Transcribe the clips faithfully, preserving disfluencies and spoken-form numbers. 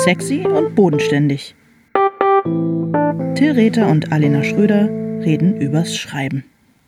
Sexy und bodenständig. Till Rether und Alena Schröder reden übers Schreiben.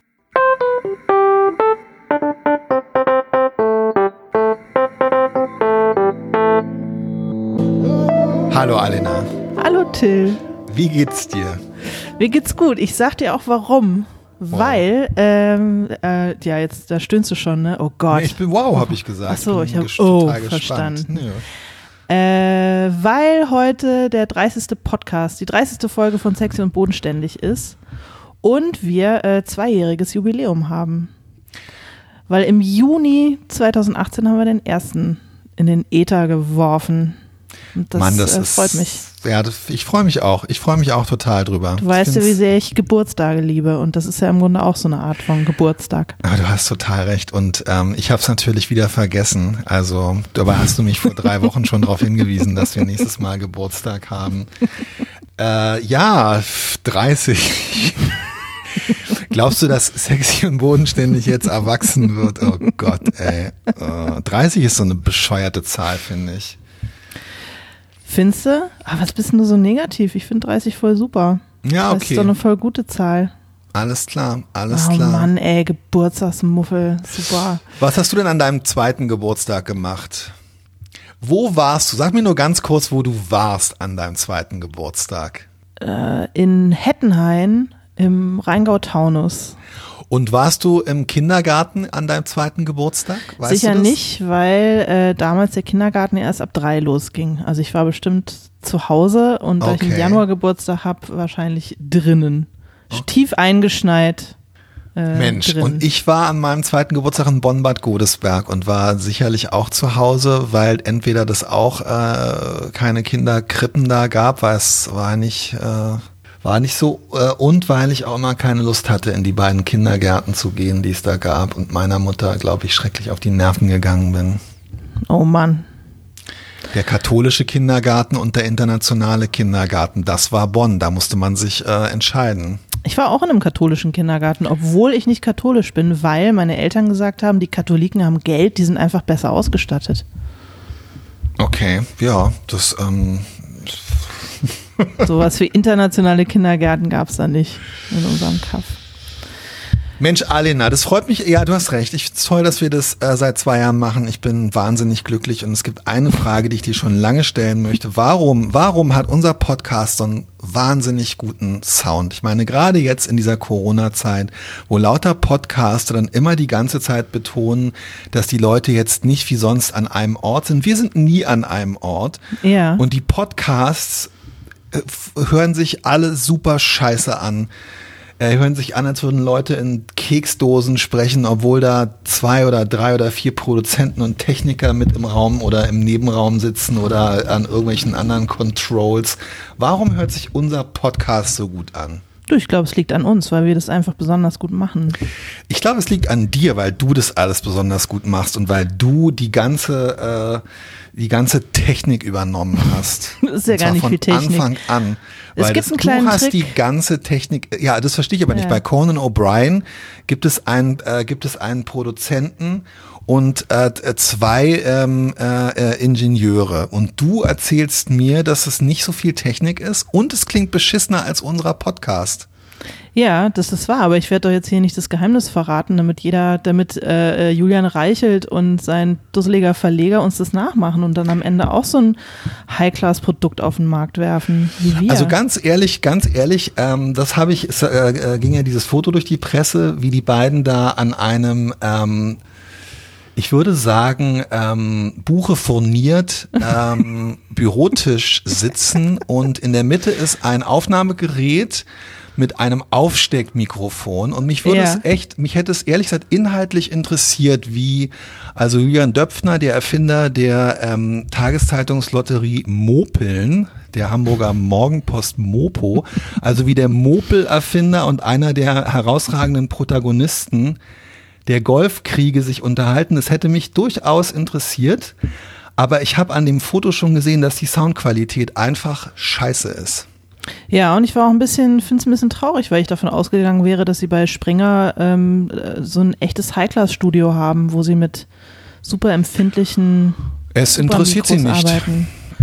Hallo Alena. Hallo Till. Wie geht's dir? Mir geht's gut. Ich sag dir auch warum. Wow. Weil, ähm, äh, ja, jetzt, da stöhnst du schon, ne? Oh Gott. Nee, ich bin wow, habe ich gesagt. Achso, ich habe oh, verstanden. Ja. Äh, weil heute der dreißigste Podcast, die dreißigste Folge von Sexy und Bodenständig ist und wir äh, zweijähriges Jubiläum haben. Weil im Juni zweitausendachtzehn haben wir den ersten in den Äther geworfen. Und das, Mann, das äh, ist, freut mich. Ja, das, ich freue mich auch. Ich freue mich auch total drüber. Du weißt ja, wie sehr ich Geburtstage liebe und das ist ja im Grunde auch so eine Art von Geburtstag. Ah, du hast total recht und ähm, ich habe es natürlich wieder vergessen. Also dabei hast du mich vor drei Wochen schon darauf hingewiesen, dass wir nächstes Mal Geburtstag haben. Äh, ja, dreißig. Glaubst du, dass Sexy und Bodenständig jetzt erwachsen wird? Oh Gott, ey. Äh, dreißig ist so eine bescheuerte Zahl, finde ich. Findest du? Aber was bist denn du so negativ? Ich finde dreißig voll super. Ja, okay. Das ist doch eine voll gute Zahl. Alles klar, alles oh klar. Oh Mann, ey, Geburtstagsmuffel, super. Was hast du denn an deinem zweiten Geburtstag gemacht? Wo warst du? Sag mir nur ganz kurz, wo du warst an deinem zweiten Geburtstag. Äh, in Hettenhain im Rheingau-Taunus. Und warst du im Kindergarten an deinem zweiten Geburtstag? Weißt Sicher du das? nicht, weil äh, damals der Kindergarten erst ab drei losging. Also ich war bestimmt zu Hause und da Okay. ich im Januar Geburtstag habe, wahrscheinlich drinnen. Okay. Tief eingeschneit. Äh, Mensch, drin. und ich war an meinem zweiten Geburtstag in Bonn-Bad Godesberg und war sicherlich auch zu Hause, weil entweder das auch äh, keine Kinderkrippen da gab, weil es war nicht... Äh, War nicht so, äh, und weil ich auch immer keine Lust hatte, in die beiden Kindergärten zu gehen, die es da gab und meiner Mutter, glaube ich, schrecklich auf die Nerven gegangen bin. Oh Mann. Der katholische Kindergarten und der internationale Kindergarten, das war Bonn, da musste man sich äh, entscheiden. Ich war auch in einem katholischen Kindergarten, obwohl ich nicht katholisch bin, weil meine Eltern gesagt haben, die Katholiken haben Geld, die sind einfach besser ausgestattet. Okay, ja, das... Ähm Sowas wie internationale Kindergärten gab es da nicht in unserem Kaff. Mensch, Alena, das freut mich. Ja, du hast recht. Ich finde es toll, dass wir das äh, seit zwei Jahren machen. Ich bin wahnsinnig glücklich und es gibt eine Frage, die ich dir schon lange stellen möchte. Warum, warum hat unser Podcast so einen wahnsinnig guten Sound? Ich meine, gerade jetzt in dieser Corona-Zeit, wo lauter Podcaster dann immer die ganze Zeit betonen, dass die Leute jetzt nicht wie sonst an einem Ort sind. Wir sind nie an einem Ort. Ja. Und die Podcasts hören sich alle super scheiße an. Äh, hören sich an, als würden Leute in Keksdosen sprechen, obwohl da zwei oder drei oder vier Produzenten und Techniker mit im Raum oder im Nebenraum sitzen oder an irgendwelchen anderen Controls. Warum hört sich unser Podcast so gut an? Du, ich glaube, es liegt an uns, weil wir das einfach besonders gut machen. Ich glaube, es liegt an dir, weil du das alles besonders gut machst und weil du die ganze äh, die ganze Technik übernommen hast. Das ist ja gar nicht viel Technik. Von Anfang an. Es Weil gibt das, einen kleinen du hast Trick. die ganze Technik, ja, das verstehe ich aber nicht. Ja. Bei Conan O'Brien gibt es einen, äh, gibt es einen Produzenten und äh, zwei ähm, äh, Ingenieure. Und du erzählst mir, dass es nicht so viel Technik ist und es klingt beschissener als unserer Podcast. Ja, das ist wahr, aber ich werde doch jetzt hier nicht das Geheimnis verraten, damit jeder, damit äh, Julian Reichelt und sein dusseliger Verleger uns das nachmachen und dann am Ende auch so ein High-Class-Produkt auf den Markt werfen, wie wir. Also ganz ehrlich, ganz ehrlich, ähm, das habe ich, es äh, ging ja dieses Foto durch die Presse, wie die beiden da an einem, ähm, ich würde sagen, ähm, Buche furniert, ähm, Bürotisch sitzen und in der Mitte ist ein Aufnahmegerät mit einem Aufsteckmikrofon und mich würde Ja. es echt, mich hätte es ehrlich gesagt inhaltlich interessiert, wie also Julian Döpfner, der Erfinder der ähm, Tageszeitungslotterie Mopeln, der Hamburger Morgenpost Mopo, also wie der Mopel-Erfinder und einer der herausragenden Protagonisten der Golfkriege sich unterhalten. Das hätte mich durchaus interessiert, aber ich habe an dem Foto schon gesehen, dass die Soundqualität einfach scheiße ist. Ja, und ich war auch ein bisschen, finde es ein bisschen traurig, weil ich davon ausgegangen wäre, dass sie bei Springer ähm, so ein echtes High-Class-Studio haben, wo sie mit super empfindlichen Es interessiert sie nicht. Arbeiten.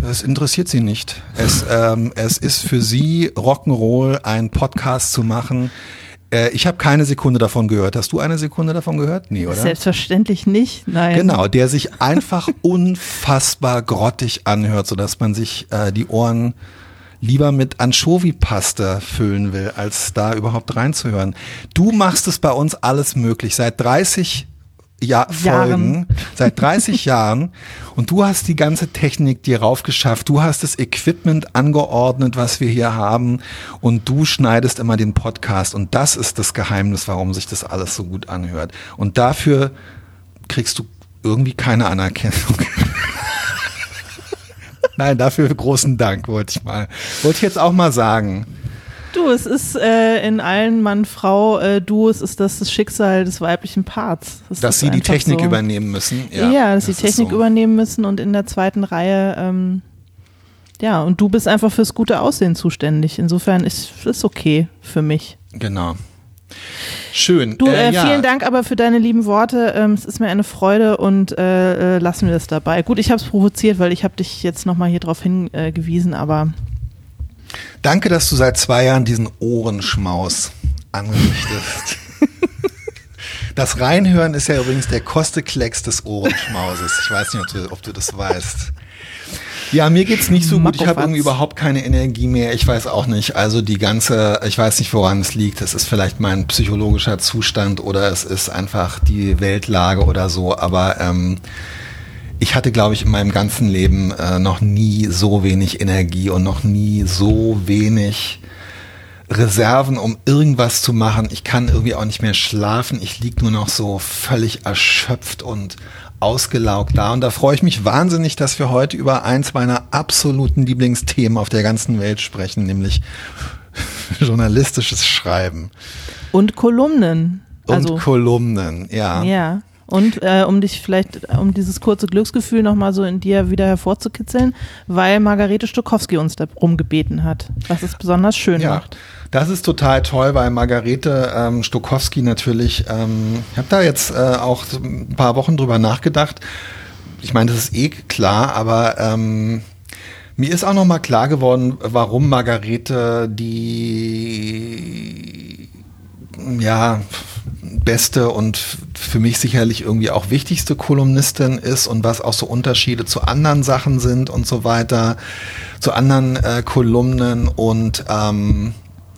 Das interessiert sie nicht. Es, ähm, es ist für sie Rock'n'Roll, einen Podcast zu machen. Äh, ich habe keine Sekunde davon gehört. Hast du eine Sekunde davon gehört? Nee, oder? Selbstverständlich nicht, nein. Genau, der sich einfach unfassbar grottig anhört, sodass man sich äh, die Ohren lieber mit Anchovy-Paste füllen will, als da überhaupt reinzuhören. Du machst es bei uns alles möglich. Seit dreißig Ja, Folgen, seit dreißig Jahren, und du hast die ganze Technik dir raufgeschafft, du hast das Equipment angeordnet, was wir hier haben, und du schneidest immer den Podcast, und das ist das Geheimnis, warum sich das alles so gut anhört. Und dafür kriegst du irgendwie keine Anerkennung. Nein, dafür großen Dank, wollte ich mal, wollte ich jetzt auch mal sagen. Du, es ist äh, in allen Mann-Frau-Duos ist das das Schicksal des weiblichen Parts. Das dass sie die Technik so übernehmen müssen. Ja, ja dass das sie Technik so übernehmen müssen und in der zweiten Reihe, ähm, ja, und du bist einfach fürs gute Aussehen zuständig. Insofern ist es okay für mich. Genau. Schön. Du, äh, äh, ja. vielen Dank aber für deine lieben Worte. Ähm, es ist mir eine Freude und äh, äh, lassen wir das dabei. Gut, ich habe es provoziert, weil ich habe dich jetzt nochmal hier drauf hingewiesen, äh, aber danke, dass du seit zwei Jahren diesen Ohrenschmaus anrichtest. Das Reinhören ist ja übrigens der Kosteklecks des Ohrenschmauses. Ich weiß nicht, ob du, ob du das weißt. Ja, mir geht's nicht so gut. Ich habe irgendwie überhaupt keine Energie mehr. Ich weiß auch nicht. Also die ganze, ich weiß nicht, woran es liegt. Es ist vielleicht mein psychologischer Zustand oder es ist einfach die Weltlage oder so. Aber ähm, ich hatte, glaube ich, in meinem ganzen Leben äh, noch nie so wenig Energie und noch nie so wenig Reserven, um irgendwas zu machen. Ich kann irgendwie auch nicht mehr schlafen. Ich liege nur noch so völlig erschöpft und ausgelaugt da. Und da freue ich mich wahnsinnig, dass wir heute über eins meiner absoluten Lieblingsthemen auf der ganzen Welt sprechen, nämlich journalistisches Schreiben. Und Kolumnen. Und also, Kolumnen, ja. Ja. Und äh, um dich vielleicht, um dieses kurze Glücksgefühl nochmal so in dir wieder hervorzukitzeln, weil Margarete Stokowski uns darum gebeten hat, was es besonders schön ja, macht. Das ist total toll, weil Margarete ähm, Stokowski natürlich, ähm, ich habe da jetzt äh, auch ein paar Wochen drüber nachgedacht. Ich meine, das ist eh klar, aber ähm, mir ist auch nochmal klar geworden, warum Margarete die ja beste und für mich sicherlich irgendwie auch wichtigste Kolumnistin ist und was auch so Unterschiede zu anderen Sachen sind und so weiter, zu anderen äh, Kolumnen und ähm,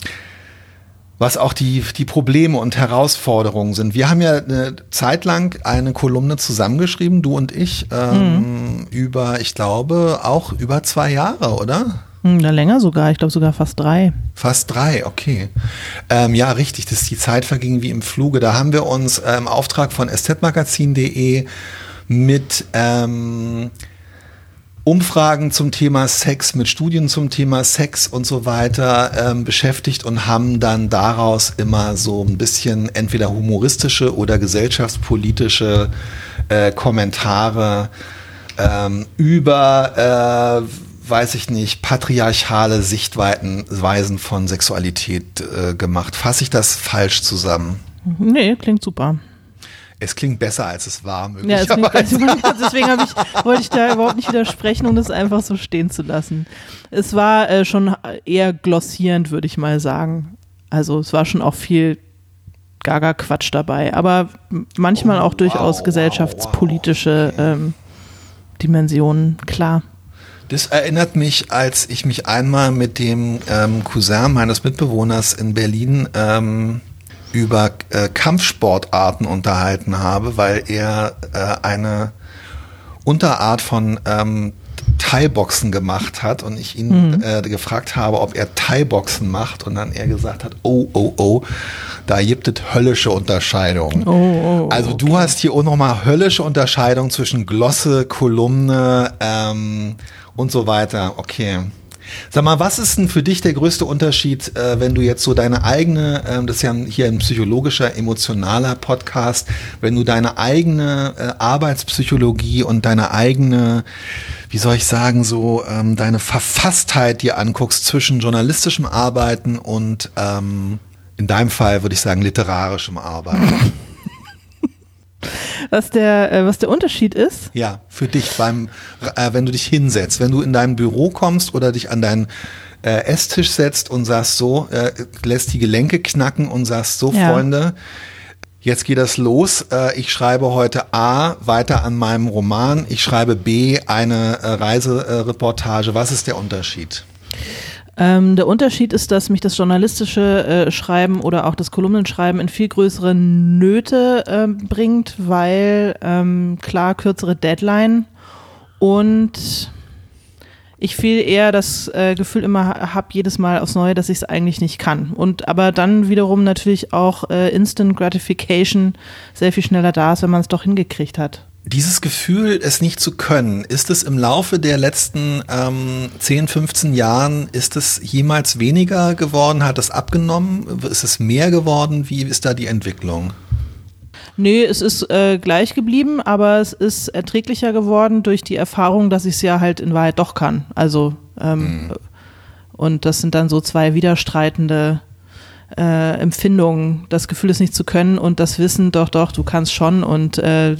was auch die, die Probleme und Herausforderungen sind. Wir haben ja eine Zeit lang eine Kolumne zusammengeschrieben, du und ich, ähm, mhm. über, ich glaube, auch über zwei Jahre, oder? Ja, länger sogar, ich glaube sogar fast drei. Fast drei, okay. Ähm, ja, richtig, das, die Zeit verging wie im Fluge. Da haben wir uns äh, im Auftrag von estetmagazin punkt de mit ähm, Umfragen zum Thema Sex, mit Studien zum Thema Sex und so weiter ähm, beschäftigt und haben dann daraus immer so ein bisschen entweder humoristische oder gesellschaftspolitische äh, Kommentare ähm, über äh, weiß ich nicht, patriarchale Sichtweisen von Sexualität äh, gemacht. Fasse ich das falsch zusammen? Nee, klingt super. Es klingt besser, als es war, ja, es klingt, möglicherweise. deswegen hab ich, wollte ich da überhaupt nicht widersprechen, um das einfach so stehen zu lassen. Es war äh, schon eher glossierend, würde ich mal sagen. Also es war schon auch viel Gaga-Quatsch dabei, aber manchmal oh, auch durchaus wow, gesellschaftspolitische wow, wow. Ähm, Dimensionen, klar. Das erinnert mich, als ich mich einmal mit dem ähm, Cousin meines Mitbewohners in Berlin ähm, über äh, Kampfsportarten unterhalten habe, weil er äh, eine Unterart von ähm, Thai-Boxen gemacht hat und ich ihn mhm. äh, gefragt habe, ob er Thai-Boxen macht und dann er gesagt hat, oh, oh, oh, da gibt es höllische Unterscheidungen. Oh, oh, also okay. Du hast hier auch nochmal höllische Unterscheidung zwischen Glosse, Kolumne ähm, und so weiter. Okay. Sag mal, was ist denn für dich der größte Unterschied, äh, wenn du jetzt so deine eigene, äh, das ist ja hier ein psychologischer, emotionaler Podcast, wenn du deine eigene äh, Arbeitspsychologie und deine eigene, wie soll ich sagen, so ähm, deine Verfasstheit dir anguckst zwischen journalistischem Arbeiten und ähm, in deinem Fall würde ich sagen literarischem Arbeiten? Was der, äh, was der Unterschied ist? Ja, für dich beim, äh, wenn du dich hinsetzt, wenn du in dein Büro kommst oder dich an deinen äh, Esstisch setzt und sagst so, äh, lässt die Gelenke knacken und sagst so, Ja. Freunde, jetzt geht das los. Äh, ich schreibe heute A weiter an meinem Roman. Ich schreibe B eine äh, Reisereportage. Was ist der Unterschied? Ähm, der Unterschied ist, dass mich das journalistische äh, Schreiben oder auch das Kolumnenschreiben in viel größere Nöte ähm, bringt, weil ähm, klar kürzere Deadline und ich viel eher das äh, Gefühl immer ha- habe, jedes Mal aufs Neue, dass ich es eigentlich nicht kann. Und aber dann wiederum natürlich auch äh, Instant Gratification sehr viel schneller da ist, wenn man es doch hingekriegt hat. Dieses Gefühl, es nicht zu können, ist es im Laufe der letzten ähm, zehn, fünfzehn Jahren, ist es jemals weniger geworden? Hat es abgenommen? Ist es mehr geworden? Wie ist da die Entwicklung? Nee, es ist äh, gleich geblieben, aber es ist erträglicher geworden durch die Erfahrung, dass ich es ja halt in Wahrheit doch kann. Also ähm, mhm. und das sind dann so zwei widerstreitende äh, Empfindungen, das Gefühl, es nicht zu können und das Wissen, doch, doch, du kannst schon und äh,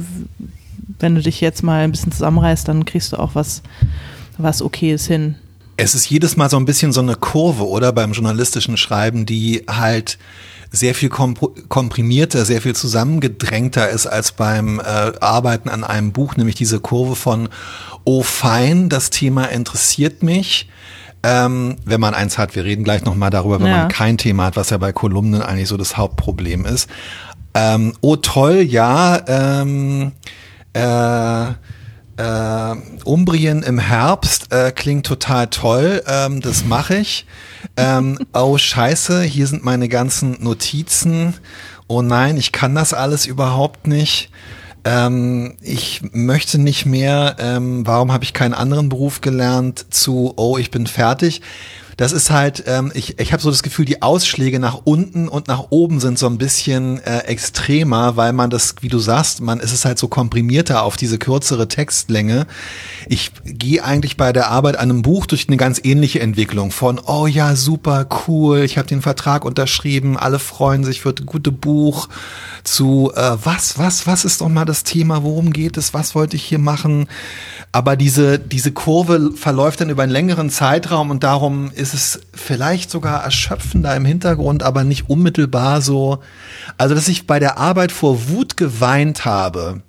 wenn du dich jetzt mal ein bisschen zusammenreißt, dann kriegst du auch was, was Okayes hin. Es ist jedes Mal so ein bisschen so eine Kurve, oder, beim journalistischen Schreiben, die halt sehr viel komp- komprimierter, sehr viel zusammengedrängter ist als beim äh, Arbeiten an einem Buch, nämlich diese Kurve von, oh fein, das Thema interessiert mich. Ähm, wenn man eins hat, wir reden gleich nochmal darüber, wenn ja. man kein Thema hat, was ja bei Kolumnen eigentlich so das Hauptproblem ist. Ähm, oh toll, ja, ähm, äh, äh, Umbrien im Herbst äh, klingt total toll, ähm, das mache ich. Ähm, oh scheiße, hier sind meine ganzen Notizen. Oh nein, ich kann das alles überhaupt nicht. Ähm, ich möchte nicht mehr, ähm, warum habe ich keinen anderen Beruf gelernt, zu, oh, ich bin fertig. Das ist halt, ähm, ich, ich habe so das Gefühl, die Ausschläge nach unten und nach oben sind so ein bisschen äh, extremer, weil man das, wie du sagst, man ist es halt so komprimierter auf diese kürzere Textlänge. Ich gehe eigentlich bei der Arbeit an einem Buch durch eine ganz ähnliche Entwicklung von, oh ja, super, cool, ich habe den Vertrag unterschrieben, alle freuen sich für das gute Buch, zu äh, was, was, was ist doch mal das Thema, worum geht es, was wollte ich hier machen? Aber diese, diese Kurve verläuft dann über einen längeren Zeitraum und darum ist es vielleicht sogar erschöpfender im Hintergrund, aber nicht unmittelbar so. Also, dass ich bei der Arbeit vor Wut geweint habe,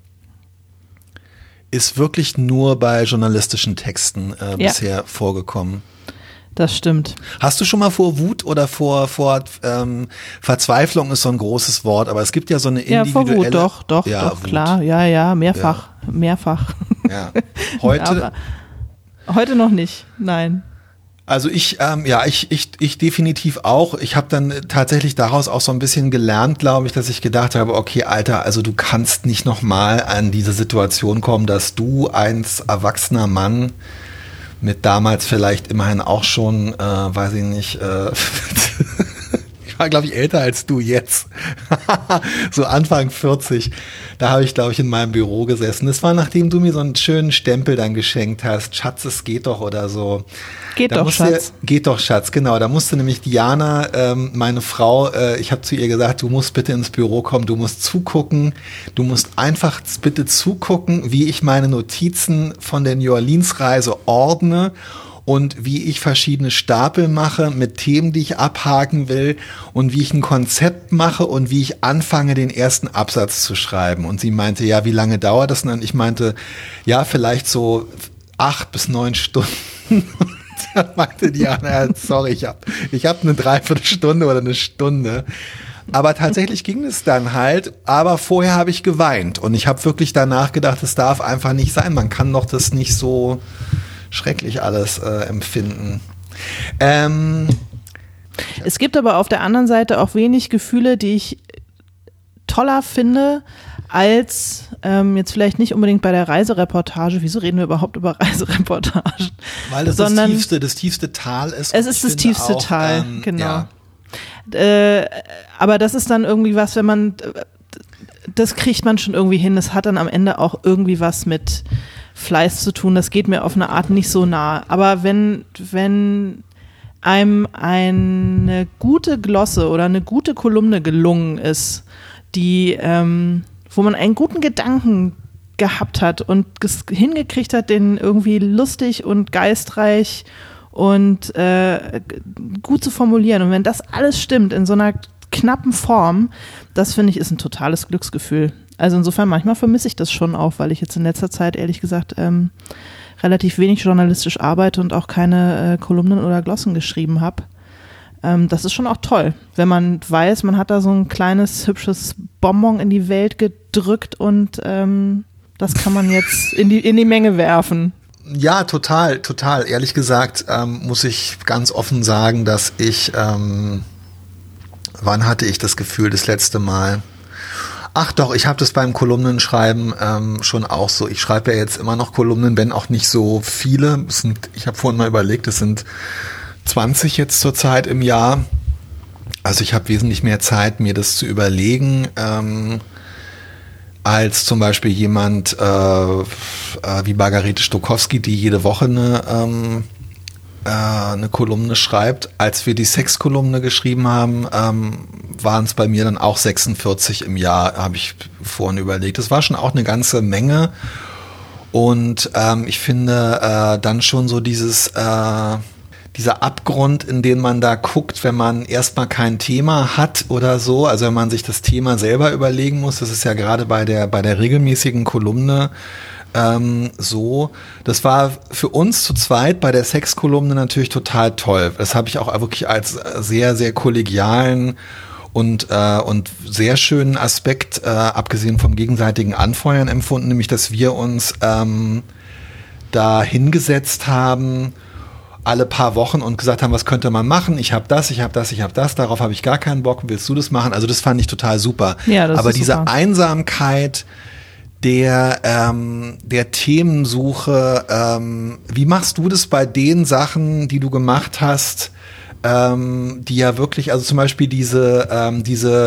ist wirklich nur bei journalistischen Texten äh, ja. bisher vorgekommen. Das stimmt. Hast du schon mal vor Wut oder vor, vor ähm, Verzweiflung ist so ein großes Wort, aber es gibt ja so eine individuelle... Ja, vor Wut, doch, doch, ja, doch, Wut. klar, ja, ja, mehrfach, ja. mehrfach. Ja, heute... Aber heute noch nicht, nein. Also ich, ähm, ja, ich, ich, ich definitiv auch. Ich habe dann tatsächlich daraus auch so ein bisschen gelernt, glaube ich, dass ich gedacht habe, okay, Alter, also du kannst nicht nochmal an diese Situation kommen, dass du als erwachsener Mann mit damals vielleicht immerhin auch schon, äh, weiß ich nicht, äh, ich war, glaube ich, älter als du jetzt, so Anfang vierzig, da habe ich, glaube ich, in meinem Büro gesessen. Das war, nachdem du mir so einen schönen Stempel dann geschenkt hast, Schatz, es geht doch oder so. Geht da doch, musste, Schatz. Geht doch, Schatz, genau. Da musste nämlich Diana, ähm, meine Frau, äh, ich habe zu ihr gesagt, du musst bitte ins Büro kommen, du musst zugucken, du musst einfach bitte zugucken, wie ich meine Notizen von der New Orleans-Reise ordne und wie ich verschiedene Stapel mache mit Themen, die ich abhaken will und wie ich ein Konzept mache und wie ich anfange, den ersten Absatz zu schreiben. Und sie meinte, ja, wie lange dauert das? Und ich meinte, ja, vielleicht so acht bis neun Stunden. Dann meinte Diana, sorry, ich habe ich hab eine Dreiviertelstunde oder eine Stunde. Aber tatsächlich ging es dann halt, aber vorher habe ich geweint und ich habe wirklich danach gedacht, es darf einfach nicht sein, man kann doch das nicht so schrecklich alles äh, empfinden. Ähm, es gibt aber auf der anderen Seite auch wenig Gefühle, die ich toller finde, als ähm, jetzt vielleicht nicht unbedingt bei der Reisereportage. Wieso reden wir überhaupt über Reisereportagen? Weil das Sondern das tiefste, das tiefste Tal ist. Es ist das tiefste auch, Tal, ähm, genau. Ja. Äh, aber das ist dann irgendwie was, wenn man, das kriegt man schon irgendwie hin. Das hat dann am Ende auch irgendwie was mit Fleiß zu tun. Das geht mir auf eine Art nicht so nah. Aber wenn, wenn einem eine gute Glosse oder eine gute Kolumne gelungen ist, die ähm, wo man einen guten Gedanken gehabt hat und ges- hingekriegt hat, den irgendwie lustig und geistreich und äh, gut zu formulieren. Und wenn das alles stimmt in so einer knappen Form, das finde ich ist ein totales Glücksgefühl. Also insofern manchmal vermisse ich das schon auch, weil ich jetzt in letzter Zeit ehrlich gesagt ähm, relativ wenig journalistisch arbeite und auch keine äh, Kolumnen oder Glossen geschrieben habe. Ähm, das ist schon auch toll, wenn man weiß, man hat da so ein kleines, hübsches Bonbon in die Welt gedrückt und ähm, das kann man jetzt in die, in die Menge werfen. Ja, total, total. Ehrlich gesagt ähm, muss ich ganz offen sagen, dass ich, ähm, wann hatte ich das Gefühl das letzte Mal? Ach doch, ich habe das beim Kolumnenschreiben ähm, schon auch so. Ich schreibe ja jetzt immer noch Kolumnen, wenn auch nicht so viele. Es sind, ich habe vorhin mal überlegt, es sind zwanzig jetzt zurzeit im Jahr. Also ich habe wesentlich mehr Zeit, mir das zu überlegen, ähm, als zum Beispiel jemand äh, äh, wie Margarete Stokowski, die jede Woche eine, ähm, äh, eine Kolumne schreibt. Als wir die Sexkolumne geschrieben haben, ähm, waren es bei mir dann auch sechsundvierzig im Jahr, habe ich vorhin überlegt. Das war schon auch eine ganze Menge. Und ähm, ich finde äh, dann schon so dieses... Äh, dieser Abgrund, in den man da guckt, wenn man erstmal kein Thema hat oder so, also wenn man sich das Thema selber überlegen muss, das ist ja gerade bei der bei der regelmäßigen Kolumne ähm, so. Das war für uns zu zweit bei der Sexkolumne natürlich total toll. Das habe ich auch wirklich als sehr, sehr kollegialen und äh, und sehr schönen Aspekt, äh, abgesehen vom gegenseitigen Anfeuern empfunden, nämlich, dass wir uns ähm, da hingesetzt haben, alle paar Wochen und gesagt haben, was könnte man machen? Ich habe das, ich habe das, ich habe das, darauf habe ich gar keinen Bock, willst du das machen? Also das fand ich total super. Ja, das Aber ist diese super. Einsamkeit der, ähm, der Themensuche, ähm, wie machst du das bei den Sachen, die du gemacht hast, ähm, die ja wirklich, also zum Beispiel diese, ähm,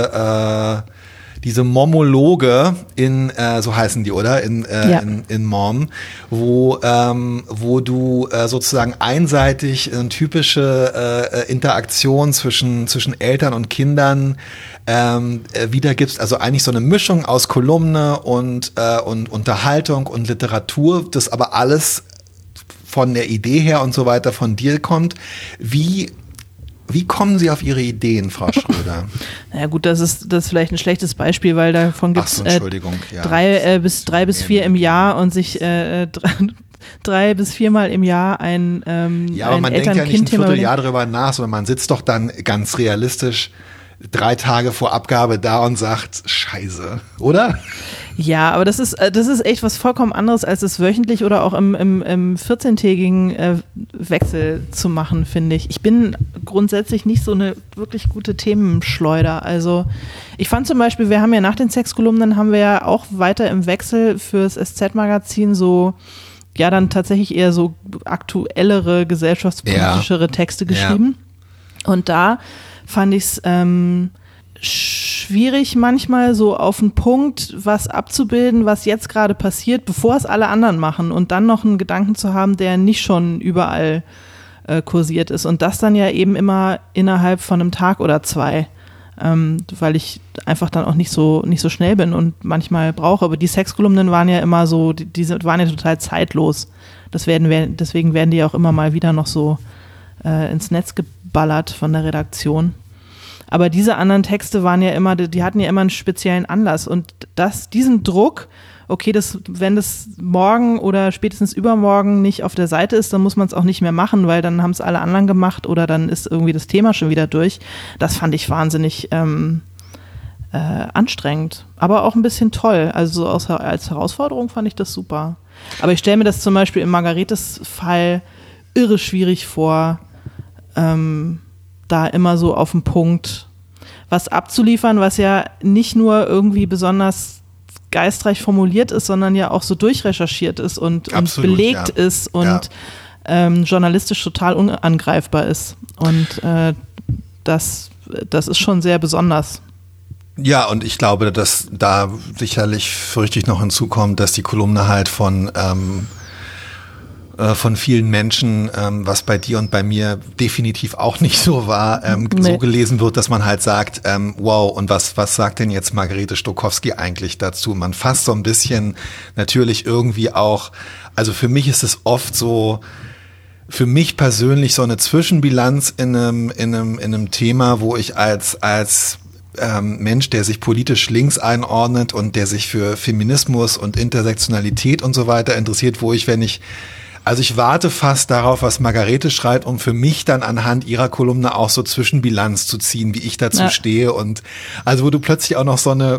diese äh, diese Momologe in, äh, so heißen die, oder? In, äh, Ja. in, in Mom, wo, ähm, wo du äh, sozusagen einseitig eine typische äh, Interaktion zwischen, zwischen Eltern und Kindern ähm, äh, wiedergibst. Also eigentlich so eine Mischung aus Kolumne und, äh, und Unterhaltung und Literatur, das aber alles von der Idee her und so weiter von dir kommt. Wie Wie kommen Sie auf Ihre Ideen, Frau Schröder? Na gut, das ist, das ist vielleicht ein schlechtes Beispiel, weil davon gibt es so, äh, Entschuldigung, ja. drei, äh, bis, drei bis vier im Jahr und sich äh, drei, drei bis viermal im Jahr ein ähm, Ja, aber ein man denkt ja nicht ein Eltern-Kind-Thema Vierteljahr drüber nach, sondern man sitzt doch dann ganz realistisch drei Tage vor Abgabe da und sagt, Scheiße, oder? Ja, aber das ist, äh, das ist echt was vollkommen anderes, als es wöchentlich oder auch im, im, im vierzehntägigen äh, Wechsel zu machen, finde ich. Ich bin grundsätzlich nicht so eine wirklich gute Themenschleuder. Also ich fand zum Beispiel, wir haben ja nach den Sexkolumnen, haben wir ja auch weiter im Wechsel fürs S Z-Magazin so, ja dann tatsächlich eher so aktuellere, gesellschaftspolitischere Ja. Texte geschrieben. Ja. Und da fand ich es ähm, schwierig manchmal so auf den Punkt was abzubilden, was jetzt gerade passiert, bevor es alle anderen machen und dann noch einen Gedanken zu haben, der nicht schon überall äh, kursiert ist und das dann ja eben immer innerhalb von einem Tag oder zwei, ähm, weil ich einfach dann auch nicht so nicht so schnell bin und manchmal brauche. Aber die Sexkolumnen waren ja immer so, die, die waren ja total zeitlos. Das werden, deswegen werden die auch immer mal wieder noch so äh, ins Netz geballert von der Redaktion. Aber diese anderen Texte waren ja immer, die hatten ja immer einen speziellen Anlass und das, diesen Druck, okay, das, wenn das morgen oder spätestens übermorgen nicht auf der Seite ist, dann muss man es auch nicht mehr machen, weil dann haben es alle anderen gemacht oder dann ist irgendwie das Thema schon wieder durch. Das fand ich wahnsinnig ähm, äh, anstrengend, aber auch ein bisschen toll. Also aus, als Herausforderung fand ich das super. Aber ich stelle mir das zum Beispiel in Margaretes Fall irre schwierig vor, ähm, da immer so auf den Punkt was abzuliefern, was ja nicht nur irgendwie besonders geistreich formuliert ist, sondern ja auch so durchrecherchiert ist und, Absolut, und belegt ja. ist und Ja. ähm, journalistisch total unangreifbar ist. Und äh, das, das ist schon sehr besonders. Ja, und ich glaube, dass da sicherlich richtig noch hinzukommt, dass die Kolumne halt von ähm, äh, von vielen Menschen, ähm, was bei dir und bei mir definitiv auch nicht so war, ähm, nee. so gelesen wird, dass man halt sagt, ähm, wow, und was, was sagt denn jetzt Margarete Stokowski eigentlich dazu? Man fasst so ein bisschen natürlich irgendwie auch, also für mich ist es oft so, für mich persönlich so eine Zwischenbilanz in einem, in einem, in einem Thema, wo ich als, als ähm, Mensch, der sich politisch links einordnet und der sich für Feminismus und Intersektionalität und so weiter interessiert, wo ich, wenn ich, also ich warte fast darauf, was Margarete schreibt, um für mich dann anhand ihrer Kolumne auch so Zwischenbilanz zu ziehen, wie ich dazu ja. stehe und also wo du plötzlich auch noch so eine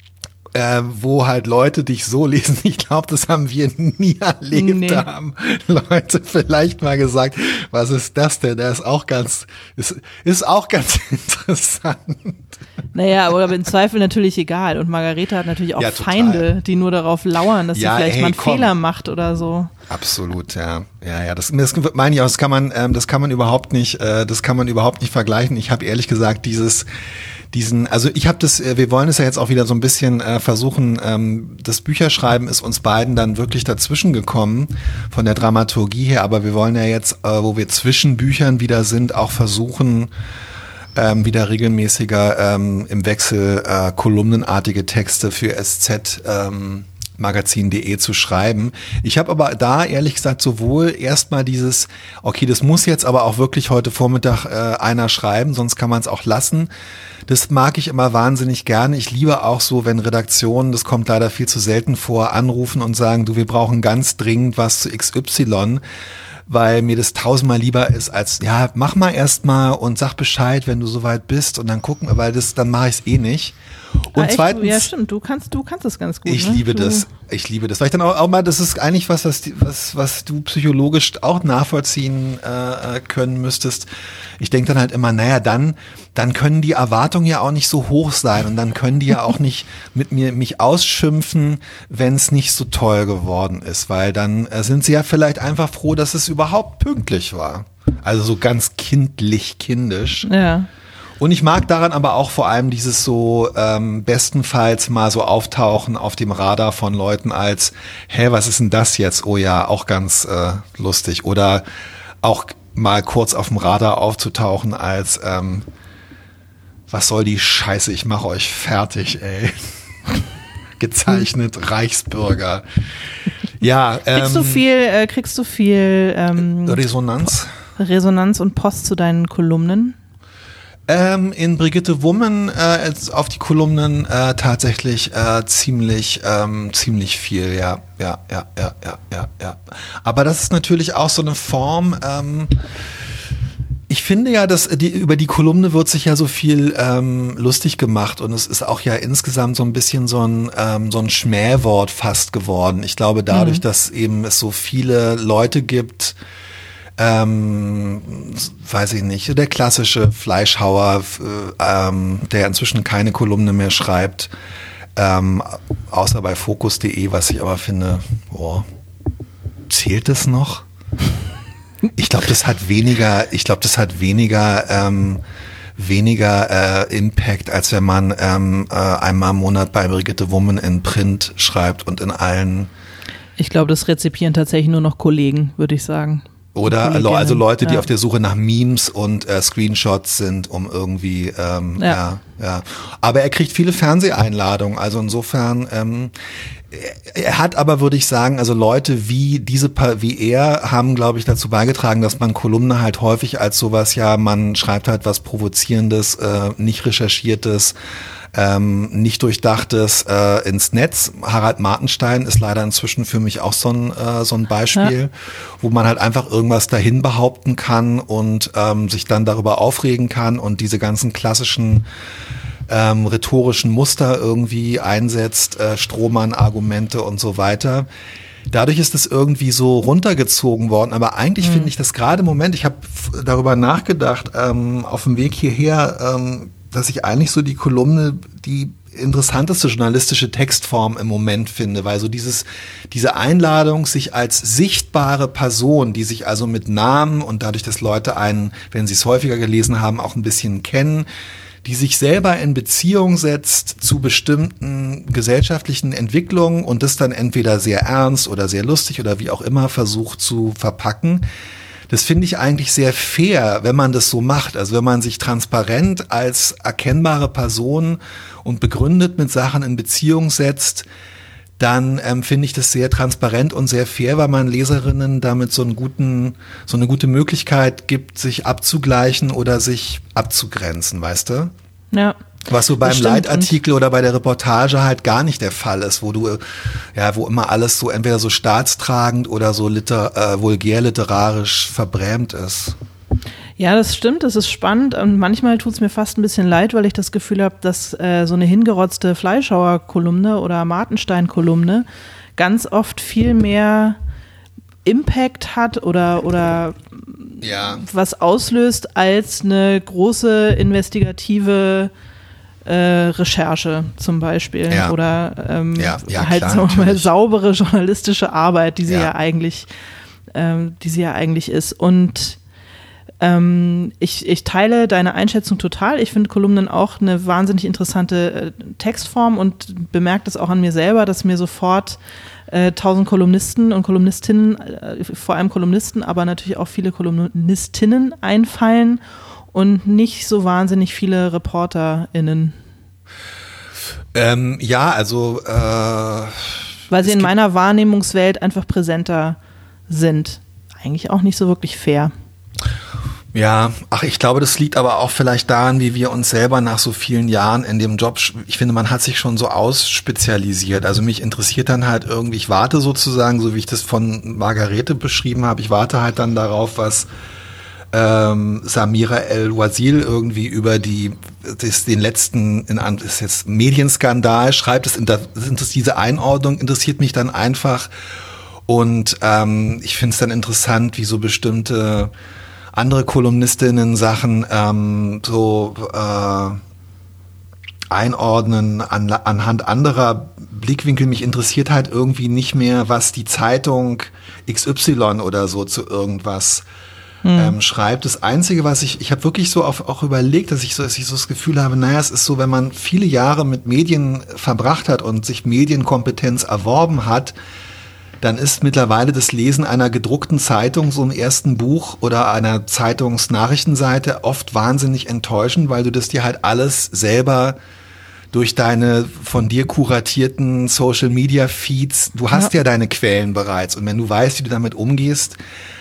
Äh, wo halt Leute dich so lesen, ich glaube, das haben wir nie erlebt, nee. Da haben Leute vielleicht mal gesagt, was ist das denn? Der ist auch ganz, ist, ist auch ganz interessant. Naja, aber im Zweifel natürlich egal. Und Margarete hat natürlich auch ja, Feinde, die nur darauf lauern, dass ja, sie vielleicht hey, mal einen komm. Fehler macht oder so. Absolut, ja, ja, ja. Das, das meine ich auch. Das kann man, ähm, das kann man überhaupt nicht, äh, das kann man überhaupt nicht vergleichen. Ich habe ehrlich gesagt dieses diesen, also ich habe das, wir wollen es ja jetzt auch wieder so ein bisschen äh, versuchen, ähm, das Bücherschreiben ist uns beiden dann wirklich dazwischen gekommen von der Dramaturgie her, aber wir wollen ja jetzt, äh, wo wir zwischen Büchern wieder sind, auch versuchen, ähm, wieder regelmäßiger ähm, im Wechsel äh, kolumnenartige Texte für S Z ähm, magazin punkt de zu schreiben. Ich habe aber da ehrlich gesagt sowohl erstmal dieses, okay, das muss jetzt aber auch wirklich heute Vormittag äh, einer schreiben, sonst kann man es auch lassen. Das mag ich immer wahnsinnig gerne. Ich liebe auch so, wenn Redaktionen, das kommt leider viel zu selten vor, anrufen und sagen, du, wir brauchen ganz dringend was zu X Y, weil mir das tausendmal lieber ist als, ja, mach mal erst mal und sag Bescheid, wenn du soweit bist und dann gucken, weil das, dann mache ich es eh nicht. Und ah, zweitens, ja stimmt, du kannst, du kannst das ganz gut. Ich ne? liebe du. das, ich liebe das, weil ich dann auch, auch mal, das ist eigentlich was, was, was, was du psychologisch auch nachvollziehen äh, können müsstest. Ich denke dann halt immer, naja, dann, dann können die Erwartungen ja auch nicht so hoch sein und dann können die ja auch nicht mit mir mich ausschimpfen, wenn es nicht so toll geworden ist, weil dann äh, sind sie ja vielleicht einfach froh, dass es überhaupt pünktlich war. Also so ganz kindlich, kindisch. Ja. Und ich mag daran aber auch vor allem dieses so ähm, bestenfalls mal so auftauchen auf dem Radar von Leuten als, hä, was ist denn das jetzt? Oh ja, auch ganz äh, lustig. Oder auch mal kurz auf dem Radar aufzutauchen als, ähm, was soll die Scheiße, ich mache euch fertig, ey. Gezeichnet Reichsbürger. Ja. Ähm, kriegst du viel, äh, kriegst du viel ähm, Resonanz? Resonanz und Post zu deinen Kolumnen? Ähm, in Brigitte Wummen äh, auf die Kolumnen äh, tatsächlich äh, ziemlich ähm, ziemlich viel, ja, ja, ja, ja, ja, ja, ja. Aber das ist natürlich auch so eine Form. Ähm, ich finde ja, dass die, über die Kolumne wird sich ja so viel ähm, lustig gemacht und es ist auch ja insgesamt so ein bisschen so ein ähm, so ein Schmähwort fast geworden. Ich glaube, dadurch, mhm. dass eben es so viele Leute gibt. Ähm, weiß ich nicht, der klassische Fleischhauer, äh, ähm, der inzwischen keine Kolumne mehr schreibt, ähm, außer bei Focus punkt de, was ich aber finde, boah, zählt das noch? Ich glaube, das hat weniger, ich glaube, das hat weniger, ähm, weniger äh, Impact, als wenn man ähm, äh, einmal im Monat bei Brigitte Wummen in Print schreibt und in allen. Ich glaube, das rezipieren tatsächlich nur noch Kollegen, würde ich sagen. Oder also Leute, die ja. auf der Suche nach Memes und äh, Screenshots sind, um irgendwie, ähm, ja. ja, ja. Aber er kriegt viele Fernseheinladungen, also insofern, ähm, er, er hat aber, würde ich sagen, also Leute wie diese, wie er, haben, glaube ich, dazu beigetragen, dass man Kolumne halt häufig als sowas, ja, man schreibt halt was Provozierendes, äh, nicht Recherchiertes, Ähm, nicht durchdachtes äh, ins Netz. Harald Martenstein ist leider inzwischen für mich auch so ein, äh, so ein Beispiel, ja. wo man halt einfach irgendwas dahin behaupten kann und ähm, sich dann darüber aufregen kann und diese ganzen klassischen ähm, rhetorischen Muster irgendwie einsetzt, äh, Strohmann-Argumente und so weiter. Dadurch ist es irgendwie so runtergezogen worden, aber eigentlich mhm. finde ich das gerade im Moment, ich habe darüber nachgedacht, ähm, auf dem Weg hierher, ähm, dass ich eigentlich so die Kolumne die interessanteste journalistische Textform im Moment finde, weil so dieses, diese Einladung, sich als sichtbare Person, die sich also mit Namen und dadurch, dass Leute einen, wenn sie es häufiger gelesen haben, auch ein bisschen kennen, die sich selber in Beziehung setzt zu bestimmten gesellschaftlichen Entwicklungen und das dann entweder sehr ernst oder sehr lustig oder wie auch immer versucht zu verpacken. Das finde ich eigentlich sehr fair, wenn man das so macht. Also wenn man sich transparent als erkennbare Person und begründet mit Sachen in Beziehung setzt, dann ähm, finde ich das sehr transparent und sehr fair, weil man Leserinnen damit so einen guten, so eine gute Möglichkeit gibt, sich abzugleichen oder sich abzugrenzen, weißt du? Ja. Was so beim Das stimmt. Leitartikel oder bei der Reportage halt gar nicht der Fall ist, wo du, ja, wo immer alles so entweder so staatstragend oder so liter, äh, vulgär literarisch verbrämt ist. Ja, das stimmt, das ist spannend und manchmal tut es mir fast ein bisschen leid, weil ich das Gefühl habe, dass äh, so eine hingerotzte Fleischhauer-Kolumne oder Martenstein-Kolumne ganz oft viel mehr Impact hat oder, oder ja. was auslöst als eine große investigative äh, Recherche zum Beispiel Ja. oder ähm, Ja, ja, halt klar, sagen wir mal, natürlich. saubere journalistische Arbeit, die sie ja, Ja. eigentlich, ähm, die sie ja eigentlich ist. Und ähm, ich, ich teile deine Einschätzung total. Ich finde Kolumnen auch eine wahnsinnig interessante äh, Textform und bemerke das auch an mir selber, dass mir sofort äh, tausend Kolumnisten und Kolumnistinnen, äh, vor allem Kolumnisten, aber natürlich auch viele Kolumnistinnen einfallen und nicht so wahnsinnig viele ReporterInnen. Ähm, ja, also äh, Weil sie es in gibt- meiner Wahrnehmungswelt einfach präsenter sind. Eigentlich auch nicht so wirklich fair. Ja, ach, ich glaube, das liegt aber auch vielleicht daran, wie wir uns selber nach so vielen Jahren in dem Job, ich finde, man hat sich schon so ausspezialisiert. Also mich interessiert dann halt irgendwie, ich warte sozusagen, so wie ich das von Margarete beschrieben habe, ich warte halt dann darauf, was ähm, Samira El-Wazil irgendwie über die, das, den letzten, in, das ist jetzt Medienskandal schreibt. Das, das, das, diese Einordnung interessiert mich dann einfach. Und ähm, ich finde es dann interessant, wie so bestimmte andere Kolumnistinnen Sachen ähm, so äh, einordnen an, anhand anderer Blickwinkel. Mich interessiert halt irgendwie nicht mehr, was die Zeitung X Y oder so zu irgendwas hm. ähm, schreibt. Das Einzige, was ich, ich habe wirklich so auf, auch überlegt, dass ich so, dass ich so das Gefühl habe, naja, es ist so, wenn man viele Jahre mit Medien verbracht hat und sich Medienkompetenz erworben hat, dann ist mittlerweile das Lesen einer gedruckten Zeitung, so im ersten Buch oder einer Zeitungsnachrichtenseite oft wahnsinnig enttäuschend, weil du das dir halt alles selber durch deine von dir kuratierten Social-Media-Feeds, du hast ja. ja deine Quellen bereits und wenn du weißt, wie du damit umgehst,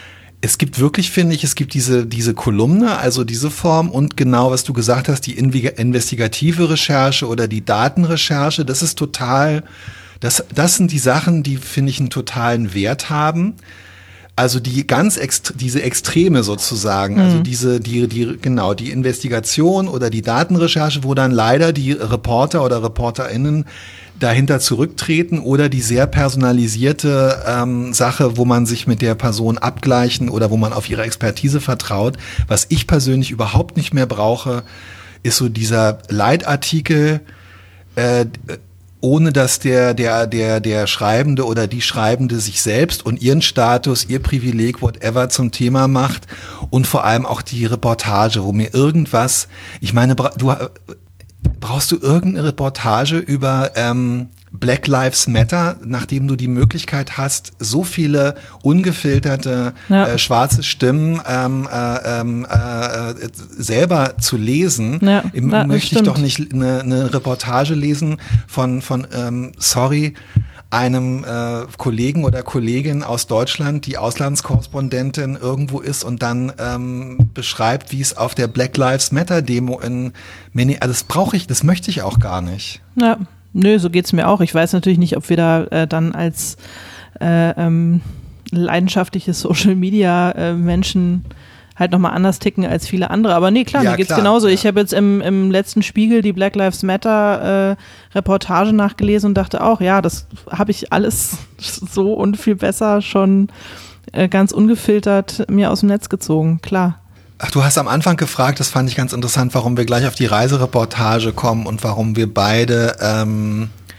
es gibt wirklich, finde ich, es gibt diese, diese Kolumne, also diese Form und genau, was du gesagt hast, die investigative Recherche oder die Datenrecherche, das ist total... Das, das sind die Sachen, die, finde ich, einen totalen Wert haben. Also die ganz ext- diese Extreme sozusagen, mhm. also diese, die, die, genau, die Investigation oder die Datenrecherche, wo dann leider die Reporter oder ReporterInnen dahinter zurücktreten oder die sehr personalisierte ähm, Sache, wo man sich mit der Person abgleichen oder wo man auf ihre Expertise vertraut. Was ich persönlich überhaupt nicht mehr brauche, ist so dieser Leitartikel, äh, ohne dass der, der, der, der Schreibende oder die Schreibende sich selbst und ihren Status, ihr Privileg, whatever zum Thema macht und vor allem auch die Reportage, wo mir irgendwas, ich meine, du, brauchst du irgendeine Reportage über ähm, Black Lives Matter, nachdem du die Möglichkeit hast, so viele ungefilterte ja. äh, schwarze Stimmen ähm, äh, äh, äh, selber zu lesen, ja, Im, ja, möchte stimmt. ich doch nicht eine, eine Reportage lesen von, von ähm, sorry, einem äh, Kollegen oder Kollegin aus Deutschland, die Auslandskorrespondentin irgendwo ist und dann ähm, beschreibt, wie es auf der Black Lives Matter Demo in Minneapolis, also das brauche ich, das möchte ich auch gar nicht. Ja. Nö, so geht's mir auch. Ich weiß natürlich nicht, ob wir da äh, dann als äh, ähm, leidenschaftliche Social-Media-Menschen äh, halt nochmal anders ticken als viele andere. Aber nee, klar, ja, mir geht's klar, genauso. Ja. Ich habe jetzt im, im letzten Spiegel die Black Lives Matter äh, Reportage nachgelesen und dachte auch, ja, das habe ich alles so und viel besser schon äh, ganz ungefiltert mir aus dem Netz gezogen, klar. Ach, du hast am Anfang gefragt, das fand ich ganz interessant, warum wir gleich auf die Reisereportage kommen und warum wir beide ähm,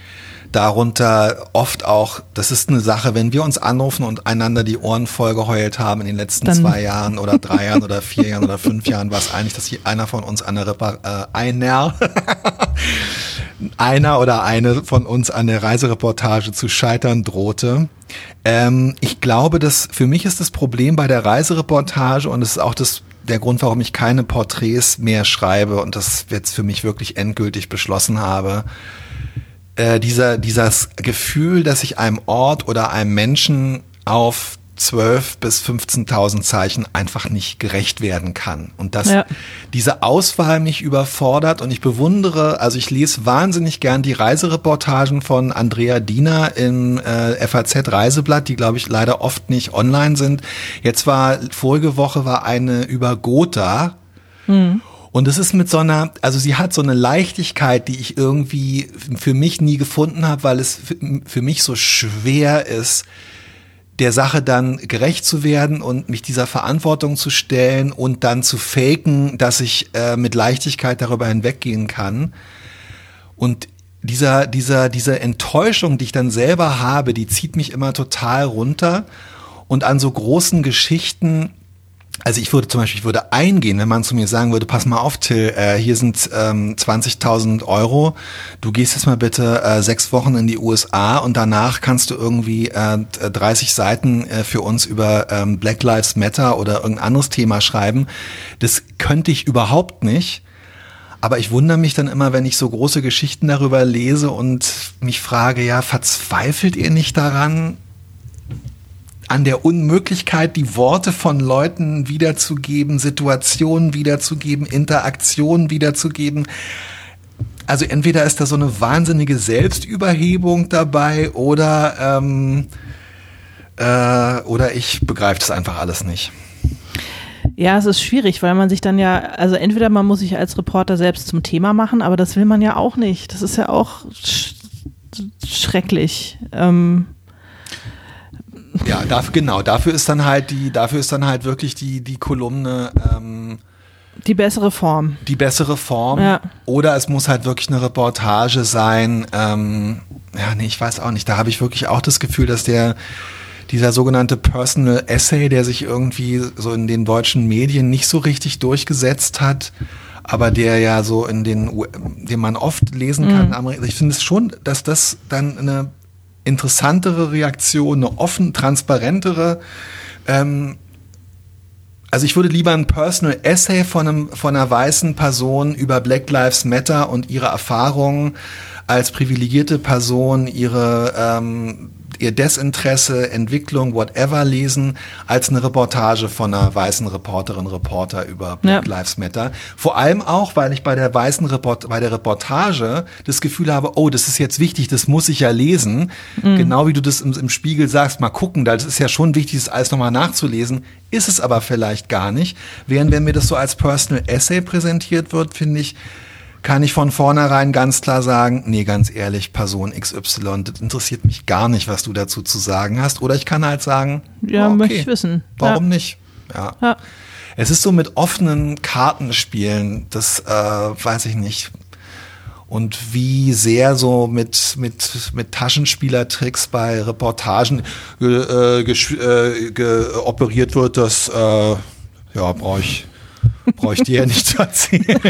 darunter oft auch, das ist eine Sache, wenn wir uns anrufen und einander die Ohren vollgeheult haben in den letzten Dann zwei Jahren oder drei Jahren oder vier Jahren oder fünf Jahren, war es eigentlich, dass hier einer von uns eine Repar- äh, einer einer oder eine von uns an der Reisereportage zu scheitern drohte. Ähm, ich glaube, dass für mich ist das Problem bei der Reisereportage, und das ist auch das, der Grund, warum ich keine Porträts mehr schreibe und das jetzt für mich wirklich endgültig beschlossen habe, äh, dieser, dieses Gefühl, dass ich einem Ort oder einem Menschen auf zwölf bis fünfzehntausend Zeichen einfach nicht gerecht werden kann. Und dass ja. diese Auswahl mich überfordert, und ich bewundere, also ich lese wahnsinnig gern die Reisereportagen von Andrea Diener im äh, F A Z Reiseblatt, die, glaube ich, leider oft nicht online sind. Jetzt war, vorige Woche war eine über Gotha. Mhm. Und es ist mit so einer, also sie hat so eine Leichtigkeit, die ich irgendwie für mich nie gefunden habe, weil es für mich so schwer ist, der Sache dann gerecht zu werden und mich dieser Verantwortung zu stellen und dann zu faken, dass ich äh, mit Leichtigkeit darüber hinweggehen kann. Und dieser, dieser, diese Enttäuschung, die ich dann selber habe, die zieht mich immer total runter. Und an so großen Geschichten, also ich würde zum Beispiel, ich würde eingehen, wenn man zu mir sagen würde, pass mal auf, Till, äh, hier sind ähm, zwanzigtausend Euro, du gehst jetzt mal bitte äh, sechs Wochen in die U S A und danach kannst du irgendwie äh, dreißig Seiten äh, für uns über ähm, Black Lives Matter oder irgendein anderes Thema schreiben. Das könnte ich überhaupt nicht. Aber ich wundere mich dann immer, wenn ich so große Geschichten darüber lese und mich frage, ja, verzweifelt ihr nicht daran, an der Unmöglichkeit, die Worte von Leuten wiederzugeben, Situationen wiederzugeben, Interaktionen wiederzugeben. Also entweder ist da so eine wahnsinnige Selbstüberhebung dabei oder, ähm, äh, oder ich begreife das einfach alles nicht. Ja, es ist schwierig, weil man sich dann ja, also entweder man muss sich als Reporter selbst zum Thema machen, aber das will man ja auch nicht. Das ist ja auch sch- schrecklich. Ähm Ja, dafür, genau, dafür ist dann halt die, dafür ist dann halt wirklich die, die Kolumne, ähm, die bessere Form. Die bessere Form. Ja. Oder es muss halt wirklich eine Reportage sein. Ähm, ja, nee, ich weiß auch nicht. Da habe ich wirklich auch das Gefühl, dass der, dieser sogenannte Personal Essay, der sich irgendwie so in den deutschen Medien nicht so richtig durchgesetzt hat, aber der ja so in den, den man oft lesen kann. Mhm. Ich finde es schon, dass das dann eine interessantere Reaktion, eine offen, transparentere, ähm, also ich würde lieber ein Personal Essay von, einem, von einer weißen Person über Black Lives Matter und ihre Erfahrungen als privilegierte Person, ihre ähm, ihr Desinteresse, Entwicklung, whatever lesen, als eine Reportage von einer weißen Reporterin, Reporter über Black ja. Lives Matter. Vor allem auch, weil ich bei der weißen Report, bei der Reportage das Gefühl habe, oh, das ist jetzt wichtig, das muss ich ja lesen. Mhm. Genau wie du das im, im Spiegel sagst, mal gucken, das ist ja schon wichtig, das alles nochmal nachzulesen, ist es aber vielleicht gar nicht. Während wenn mir das so als Personal Essay präsentiert wird, finde ich, kann ich von vornherein ganz klar sagen, nee, ganz ehrlich, Person X Y, das interessiert mich gar nicht, was du dazu zu sagen hast. Oder ich kann halt sagen, ja, oh, okay, möchte ich wissen. Warum ja. nicht? Ja. ja. Es ist so mit offenen Kartenspielen, das äh, weiß ich nicht. Und wie sehr so mit, mit, mit Taschenspielertricks bei Reportagen ge, äh, gesch, äh, ge, operiert wird, das äh, ja, brauche ich Brauche ich dir ja nicht zu erzählen.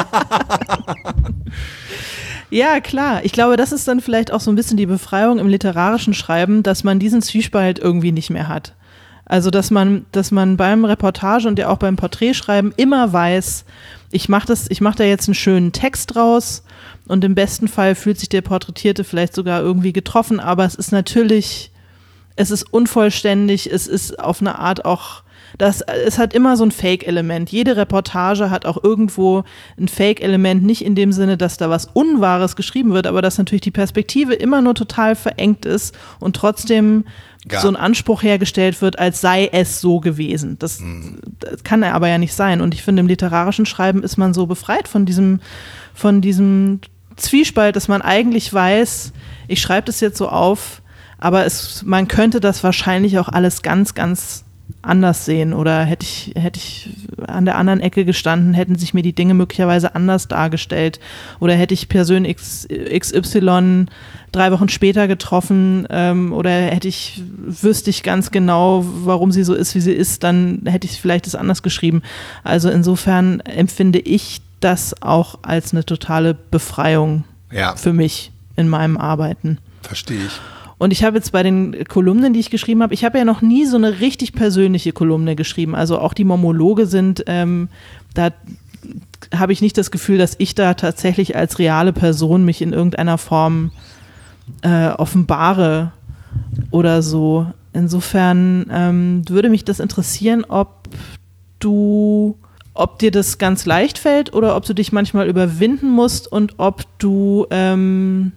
Ja, klar. Ich glaube, das ist dann vielleicht auch so ein bisschen die Befreiung im literarischen Schreiben, dass man diesen Zwiespalt irgendwie nicht mehr hat. Also, dass man, dass man beim Reportage und ja auch beim Porträtschreiben immer weiß, ich mache das, ich mache da jetzt einen schönen Text draus und im besten Fall fühlt sich der Porträtierte vielleicht sogar irgendwie getroffen, aber es ist natürlich, es ist unvollständig, es ist auf eine Art auch Das, es hat immer so ein Fake-Element. Jede Reportage hat auch irgendwo ein Fake-Element, nicht in dem Sinne, dass da was Unwahres geschrieben wird, aber dass natürlich die Perspektive immer nur total verengt ist und trotzdem ja. so ein Anspruch hergestellt wird, als sei es so gewesen. Das, mhm. das kann aber ja nicht sein. Und ich finde, im literarischen Schreiben ist man so befreit von diesem, von diesem Zwiespalt, dass man eigentlich weiß, ich schreibe das jetzt so auf, aber es, man könnte das wahrscheinlich auch alles ganz, ganz anders sehen oder hätte ich, hätte ich an der anderen Ecke gestanden, hätten sich mir die Dinge möglicherweise anders dargestellt oder hätte ich Person X, X Y drei Wochen später getroffen ähm, oder hätte ich, wüsste ich ganz genau, warum sie so ist, wie sie ist, dann hätte ich vielleicht das anders geschrieben. Also insofern empfinde ich das auch als eine totale Befreiung ja. für mich in meinem Arbeiten. Verstehe ich. Und ich habe jetzt bei den Kolumnen, die ich geschrieben habe, ich habe ja noch nie so eine richtig persönliche Kolumne geschrieben. Also auch die Monologe sind, ähm, da habe ich nicht das Gefühl, dass ich da tatsächlich als reale Person mich in irgendeiner Form äh, offenbare oder so. Insofern ähm, würde mich das interessieren, ob du, ob dir das ganz leicht fällt oder ob du dich manchmal überwinden musst und ob du ähm,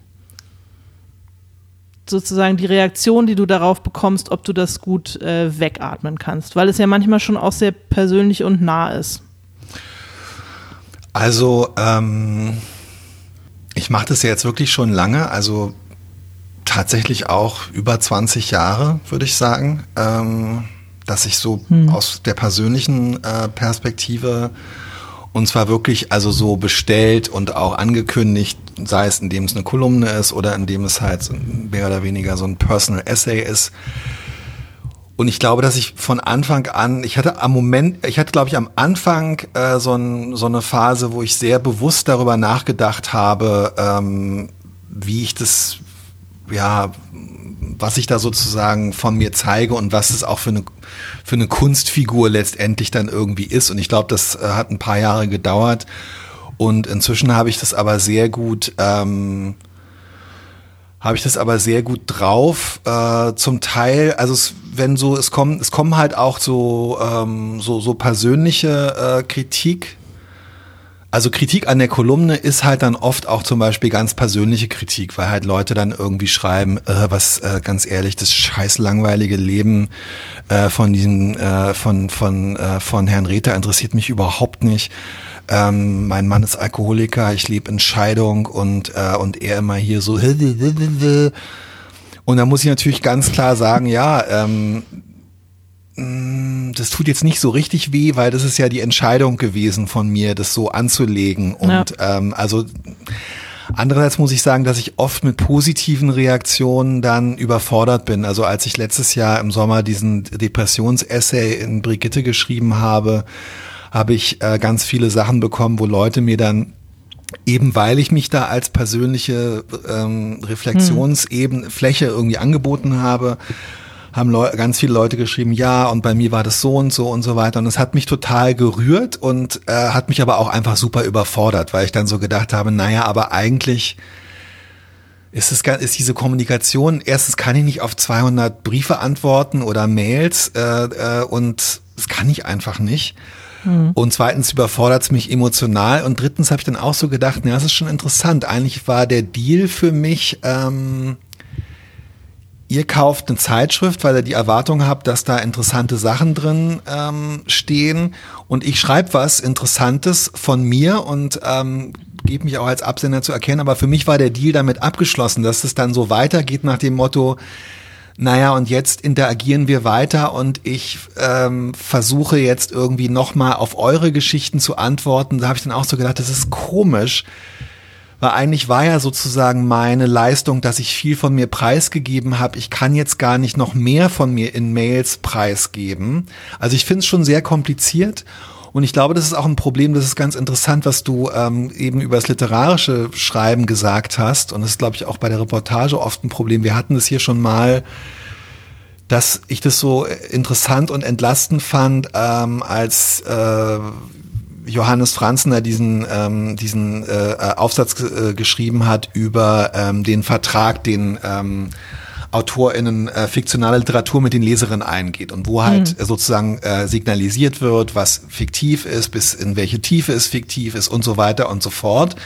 sozusagen die Reaktion, die du darauf bekommst, ob du das gut äh, wegatmen kannst, weil es ja manchmal schon auch sehr persönlich und nah ist. Also ähm, ich mache das ja jetzt wirklich schon lange, also tatsächlich auch über zwanzig Jahre, würde ich sagen, ähm, dass ich so hm. aus der persönlichen äh, Perspektive und zwar wirklich also so bestellt und auch angekündigt, sei es indem es eine Kolumne ist oder indem es halt mehr oder weniger so ein Personal Essay ist. Und ich glaube, dass ich von Anfang an, ich hatte am Moment, ich hatte glaube ich am Anfang äh, so, ein, so eine Phase, wo ich sehr bewusst darüber nachgedacht habe, ähm, wie ich das, ja, was ich da sozusagen von mir zeige und was es auch für eine für eine Kunstfigur letztendlich dann irgendwie ist. Und ich glaube, das äh, hat ein paar Jahre gedauert. Und inzwischen habe ich das aber sehr gut, ähm, habe ich das aber sehr gut drauf. Äh, zum Teil, also es, wenn so, es kommen, es kommen halt auch so ähm, so so persönliche äh, Kritik. Also Kritik an der Kolumne ist halt dann oft auch zum Beispiel ganz persönliche Kritik, weil halt Leute dann irgendwie schreiben, äh, was äh, ganz ehrlich, das scheiß langweilige Leben äh, von diesem äh, von von äh, von Herrn Rether interessiert mich überhaupt nicht. Ähm, mein Mann ist Alkoholiker, ich lebe in Scheidung und äh, und er immer hier so. Und da muss ich natürlich ganz klar sagen, ja, ähm, das tut jetzt nicht so richtig weh, weil das ist ja die Entscheidung gewesen von mir, das so anzulegen. Und ja. ähm, also andererseits muss ich sagen, dass ich oft mit positiven Reaktionen dann überfordert bin. Also als ich letztes Jahr im Sommer diesen Depressions-Essay in Brigitte geschrieben habe, habe ich äh, ganz viele Sachen bekommen, wo Leute mir dann eben weil ich mich da als persönliche ähm, Reflexionsebene, Fläche irgendwie angeboten habe, haben Leu- ganz viele Leute geschrieben, ja, und bei mir war das so und so und so weiter. Und es hat mich total gerührt und äh, hat mich aber auch einfach super überfordert, weil ich dann so gedacht habe, naja, aber eigentlich ist es ist diese Kommunikation, erstens kann ich nicht auf zweihundert Briefe antworten oder Mails äh, äh, und das kann ich einfach nicht. Mhm. Und zweitens überfordert es mich emotional und drittens habe ich dann auch so gedacht, na, das ist schon interessant. Eigentlich war der Deal für mich, ähm, ihr kauft eine Zeitschrift, weil ihr die Erwartung habt, dass da interessante Sachen drin ähm, stehen und ich schreibe was Interessantes von mir und ähm, gebe mich auch als Absender zu erkennen, aber für mich war der Deal damit abgeschlossen, dass es dann so weitergeht nach dem Motto, naja, und jetzt interagieren wir weiter und ich ähm, versuche jetzt irgendwie nochmal auf eure Geschichten zu antworten. Da habe ich dann auch so gedacht, das ist komisch. Weil eigentlich war ja sozusagen meine Leistung, dass ich viel von mir preisgegeben habe. Ich kann jetzt gar nicht noch mehr von mir in Mails preisgeben. Also ich finde es schon sehr kompliziert. Und ich glaube, das ist auch ein Problem, das ist ganz interessant, was du ähm, eben über das literarische Schreiben gesagt hast. Und das ist, glaube ich, auch bei der Reportage oft ein Problem. Wir hatten das hier schon mal, dass ich das so interessant und entlastend fand, ähm, als äh, Johannes Franzner diesen ähm, diesen äh, Aufsatz äh, geschrieben hat über ähm, den Vertrag, den ähm, AutorInnen äh, fiktionale Literatur mit den Leserinnen eingeht und wo halt mhm. sozusagen äh, signalisiert wird, was fiktiv ist, bis in welche Tiefe es fiktiv ist und so weiter und so fort.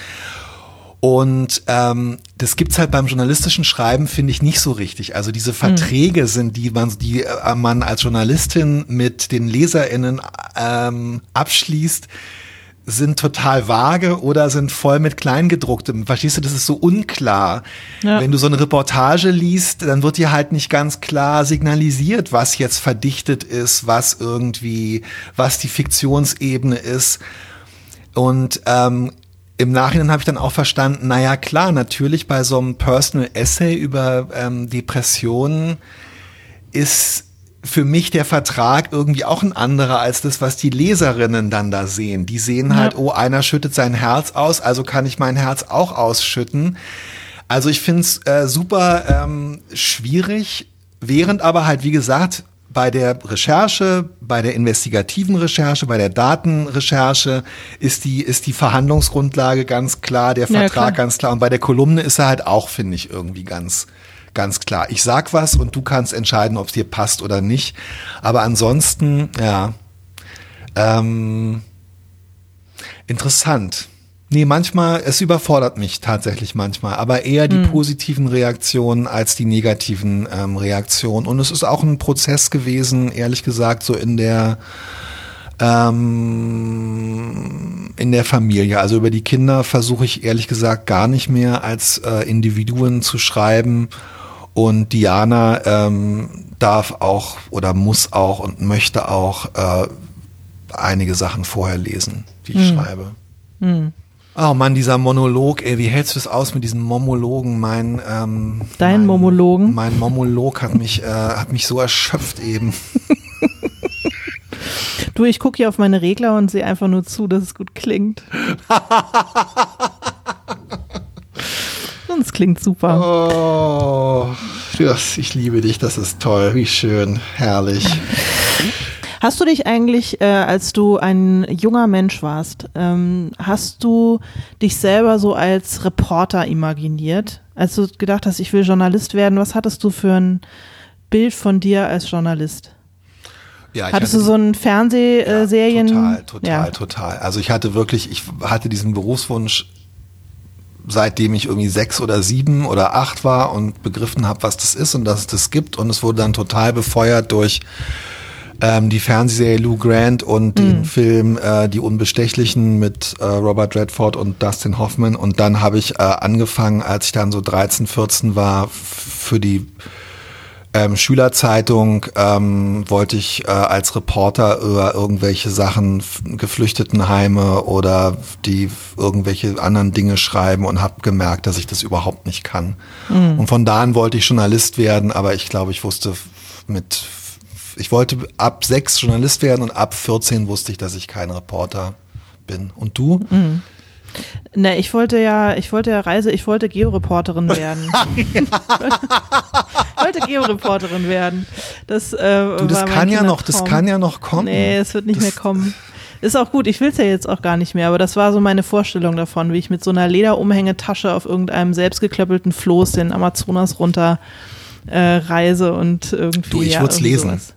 Und ähm, das gibt's halt beim journalistischen Schreiben, finde ich, nicht so richtig. Also diese Verträge mhm. sind, die man, die äh, man als Journalistin mit den LeserInnen ähm, abschließt, sind total vage oder sind voll mit Kleingedrucktem. Verstehst du, das ist so unklar. Ja. Wenn du so eine Reportage liest, dann wird dir halt nicht ganz klar signalisiert, was jetzt verdichtet ist, was irgendwie, was die Fiktionsebene ist. Und ähm, im Nachhinein habe ich dann auch verstanden, naja klar, natürlich bei so einem Personal Essay über ähm, Depressionen ist für mich der Vertrag irgendwie auch ein anderer als das, was die Leserinnen dann da sehen. Die sehen halt, ja. oh, einer schüttet sein Herz aus, also kann ich mein Herz auch ausschütten. Also ich finde es äh, super ähm, schwierig, während aber halt, wie gesagt, bei der Recherche, bei der investigativen Recherche, bei der Datenrecherche ist die, ist die Verhandlungsgrundlage ganz klar, der Vertrag ja, klar. ganz klar. Und bei der Kolumne ist er halt auch, finde ich, irgendwie ganz, ganz klar. Ich sag was und du kannst entscheiden, ob es dir passt oder nicht. Aber ansonsten, ja, ähm, interessant. Nee, manchmal, es überfordert mich tatsächlich manchmal, aber eher die hm. positiven Reaktionen als die negativen ähm, Reaktionen. Und es ist auch ein Prozess gewesen, ehrlich gesagt, so in der ähm, in der Familie. Also über die Kinder versuche ich ehrlich gesagt gar nicht mehr als äh, Individuen zu schreiben. Und Diana ähm, darf auch oder muss auch und möchte auch äh, einige Sachen vorher lesen, die ich hm. schreibe. Hm. Oh Mann, dieser Monolog, ey, wie hältst du es aus mit diesen Momologen? Mein, ähm, Dein mein, Momologen? Mein Momolog hat mich, äh, hat mich so erschöpft eben. Du, ich gucke hier auf meine Regler und sehe einfach nur zu, dass es gut klingt. Und es klingt super. Oh, das, ich liebe dich, das ist toll, wie schön, herrlich. Hast du dich eigentlich, äh, als du ein junger Mensch warst, ähm, hast du dich selber so als Reporter imaginiert? Als du gedacht hast, ich will Journalist werden, was hattest du für ein Bild von dir als Journalist? Ja, ich Hattest hatte, du so einen Fernsehserien? Ja, total, total, ja. total. Also ich hatte wirklich, ich hatte diesen Berufswunsch, seitdem ich irgendwie sechs oder sieben oder acht war und begriffen habe, was das ist und dass es das gibt. Und es wurde dann total befeuert durch Ähm, die Fernsehserie Lou Grant und mm. den Film äh, Die Unbestechlichen mit äh, Robert Redford und Dustin Hoffman. Und dann habe ich äh, angefangen, als ich dann so dreizehn, vierzehn war, für die ähm, Schülerzeitung ähm, wollte ich äh, als Reporter über irgendwelche Sachen, Geflüchtetenheime oder die irgendwelche anderen Dinge schreiben und habe gemerkt, dass ich das überhaupt nicht kann. Mm. Und von da an wollte ich Journalist werden, aber ich glaube, ich wusste mit Ich wollte ab sechs Journalist werden und ab vierzehn wusste ich, dass ich kein Reporter bin. Und du? Mhm. Ne, ich wollte ja, ich wollte ja Reise, ich wollte Georeporterin werden. ich wollte Georeporterin werden. Das, äh, du, das war kann ja noch, das kann ja noch kommen. Nee, es wird nicht das mehr kommen. Ist auch gut, ich will es ja jetzt auch gar nicht mehr, aber das war so meine Vorstellung davon, wie ich mit so einer Lederumhängetasche auf irgendeinem selbstgeklöppelten Floß den Amazonas runter äh, reise und irgendwie. Du, ich ja, würde es lesen. Sowas.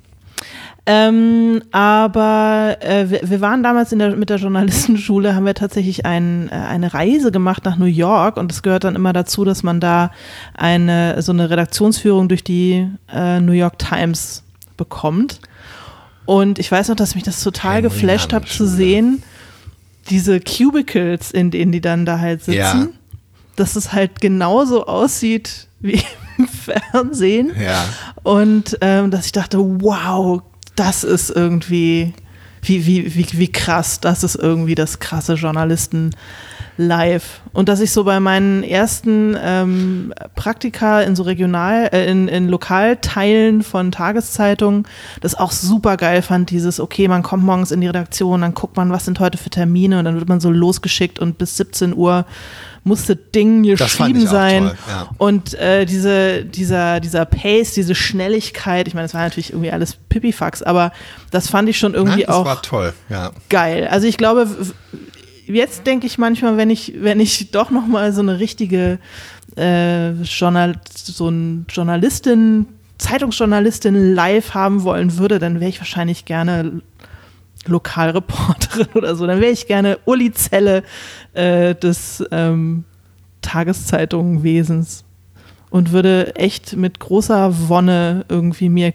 Ähm, aber äh, wir, wir waren damals in der, mit der Journalistenschule, haben wir tatsächlich ein, äh, eine Reise gemacht nach New York und es gehört dann immer dazu, dass man da eine so eine Redaktionsführung durch die äh, New York Times bekommt. Und ich weiß noch, dass mich das total Henry geflasht hat zu sehen, diese Cubicles, in denen die dann da halt sitzen, ja. dass es halt genauso aussieht wie im Fernsehen. Ja. Und ähm, dass ich dachte, wow, das ist irgendwie, wie, wie, wie, wie krass, das ist irgendwie das krasse Journalisten-Live. Und dass ich so bei meinen ersten ähm, Praktika in so Regional, äh, in, in Lokalteilen von Tageszeitungen das auch super geil fand, dieses, okay, man kommt morgens in die Redaktion, dann guckt man, was sind heute für Termine und dann wird man so losgeschickt und bis siebzehn Uhr musste Ding geschrieben sein. Toll, ja. Und äh, diese, dieser, dieser Pace, diese Schnelligkeit, ich meine, das war natürlich irgendwie alles Pipifax, aber das fand ich schon irgendwie Nein, das auch war toll, ja. geil. Also ich glaube, jetzt denke ich manchmal, wenn ich, wenn ich doch nochmal so eine richtige äh, Journal, so ein Journalistin, Zeitungsjournalistin live haben wollen würde, dann wäre ich wahrscheinlich gerne Lokalreporterin oder so. Dann wäre ich gerne Uli Zelle äh, des ähm, Tageszeitungenwesens. und würde echt mit großer Wonne irgendwie mir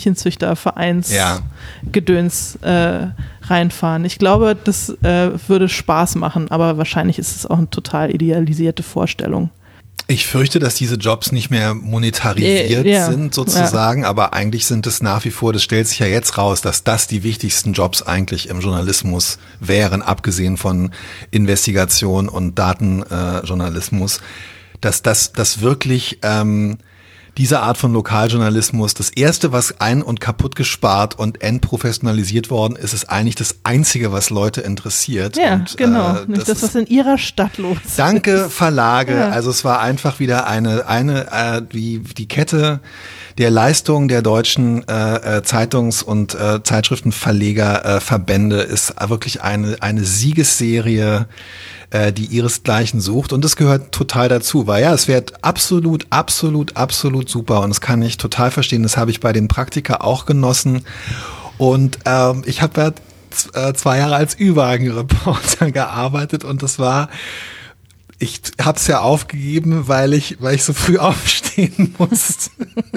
Kaninchenzüchtervereins-Gedöns äh, reinfahren. Ich glaube, das äh, würde Spaß machen, aber wahrscheinlich ist es auch eine total idealisierte Vorstellung. Ich fürchte, dass diese Jobs nicht mehr monetarisiert ja, sind sozusagen, ja. aber eigentlich sind es nach wie vor, das stellt sich ja jetzt raus, dass das die wichtigsten Jobs eigentlich im Journalismus wären, abgesehen von Investigation und Datenjournalismus, äh, dass das, das wirklich ähm, diese Art von Lokaljournalismus, das erste, was ein- und kaputt gespart und entprofessionalisiert worden ist, ist eigentlich das Einzige, was Leute interessiert. Ja, und, genau. Äh, Nicht das, was in ihrer Stadt los ist. Danke, Verlage. Ja. Also es war einfach wieder eine, eine äh, die, die Kette der Leistung der deutschen äh, Zeitungs- und äh, Zeitschriftenverlegerverbände äh, ist wirklich eine, eine Siegesserie, äh, die ihresgleichen sucht. Und das gehört total dazu, weil ja, es wird absolut, absolut, absolut super. Und das kann ich total verstehen. Das habe ich bei den Praktika auch genossen. Und ähm, ich habe ja z- äh, zwei Jahre als Ü-Wagen-Reporter gearbeitet und das war Ich habe es ja aufgegeben, weil ich, weil ich so früh aufstehen musste.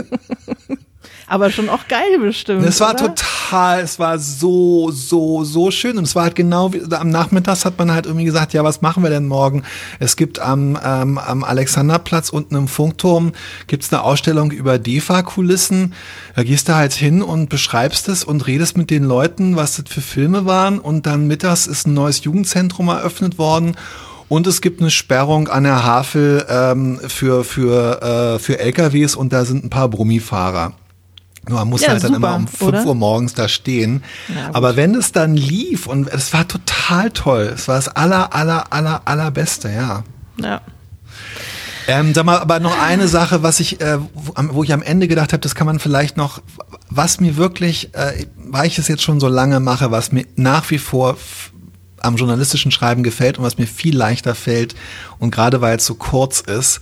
Aber schon auch geil bestimmt. Es war oder? total, es war so, so, so schön. Und es war halt genau wie, am Nachmittags hat man halt irgendwie gesagt, ja, was machen wir denn morgen? Es gibt am, ähm, am Alexanderplatz unten im Funkturm gibt's eine Ausstellung über D E F A-Kulissen. Da gehst du halt hin und beschreibst es und redest mit den Leuten, was das für Filme waren. Und dann mittags ist ein neues Jugendzentrum eröffnet worden. Und es gibt eine Sperrung an der Havel ähm, für, für, äh, für L K Ws und da sind ein paar Brummifahrer. Nur man muss Ja, halt dann super, immer um fünf oder? Uhr morgens da stehen. Ja, gut. Aber wenn es dann lief und es war total toll, es war das aller, aller, aller, allerbeste, ja. Ja. Ähm, sag mal, aber noch eine Sache, was ich, äh, wo, am- wo ich am Ende gedacht habe, das kann man vielleicht noch, was mir wirklich, äh, weil ich es jetzt schon so lange mache, was mir nach wie vor f- am journalistischen Schreiben gefällt und was mir viel leichter fällt und gerade weil es so kurz ist,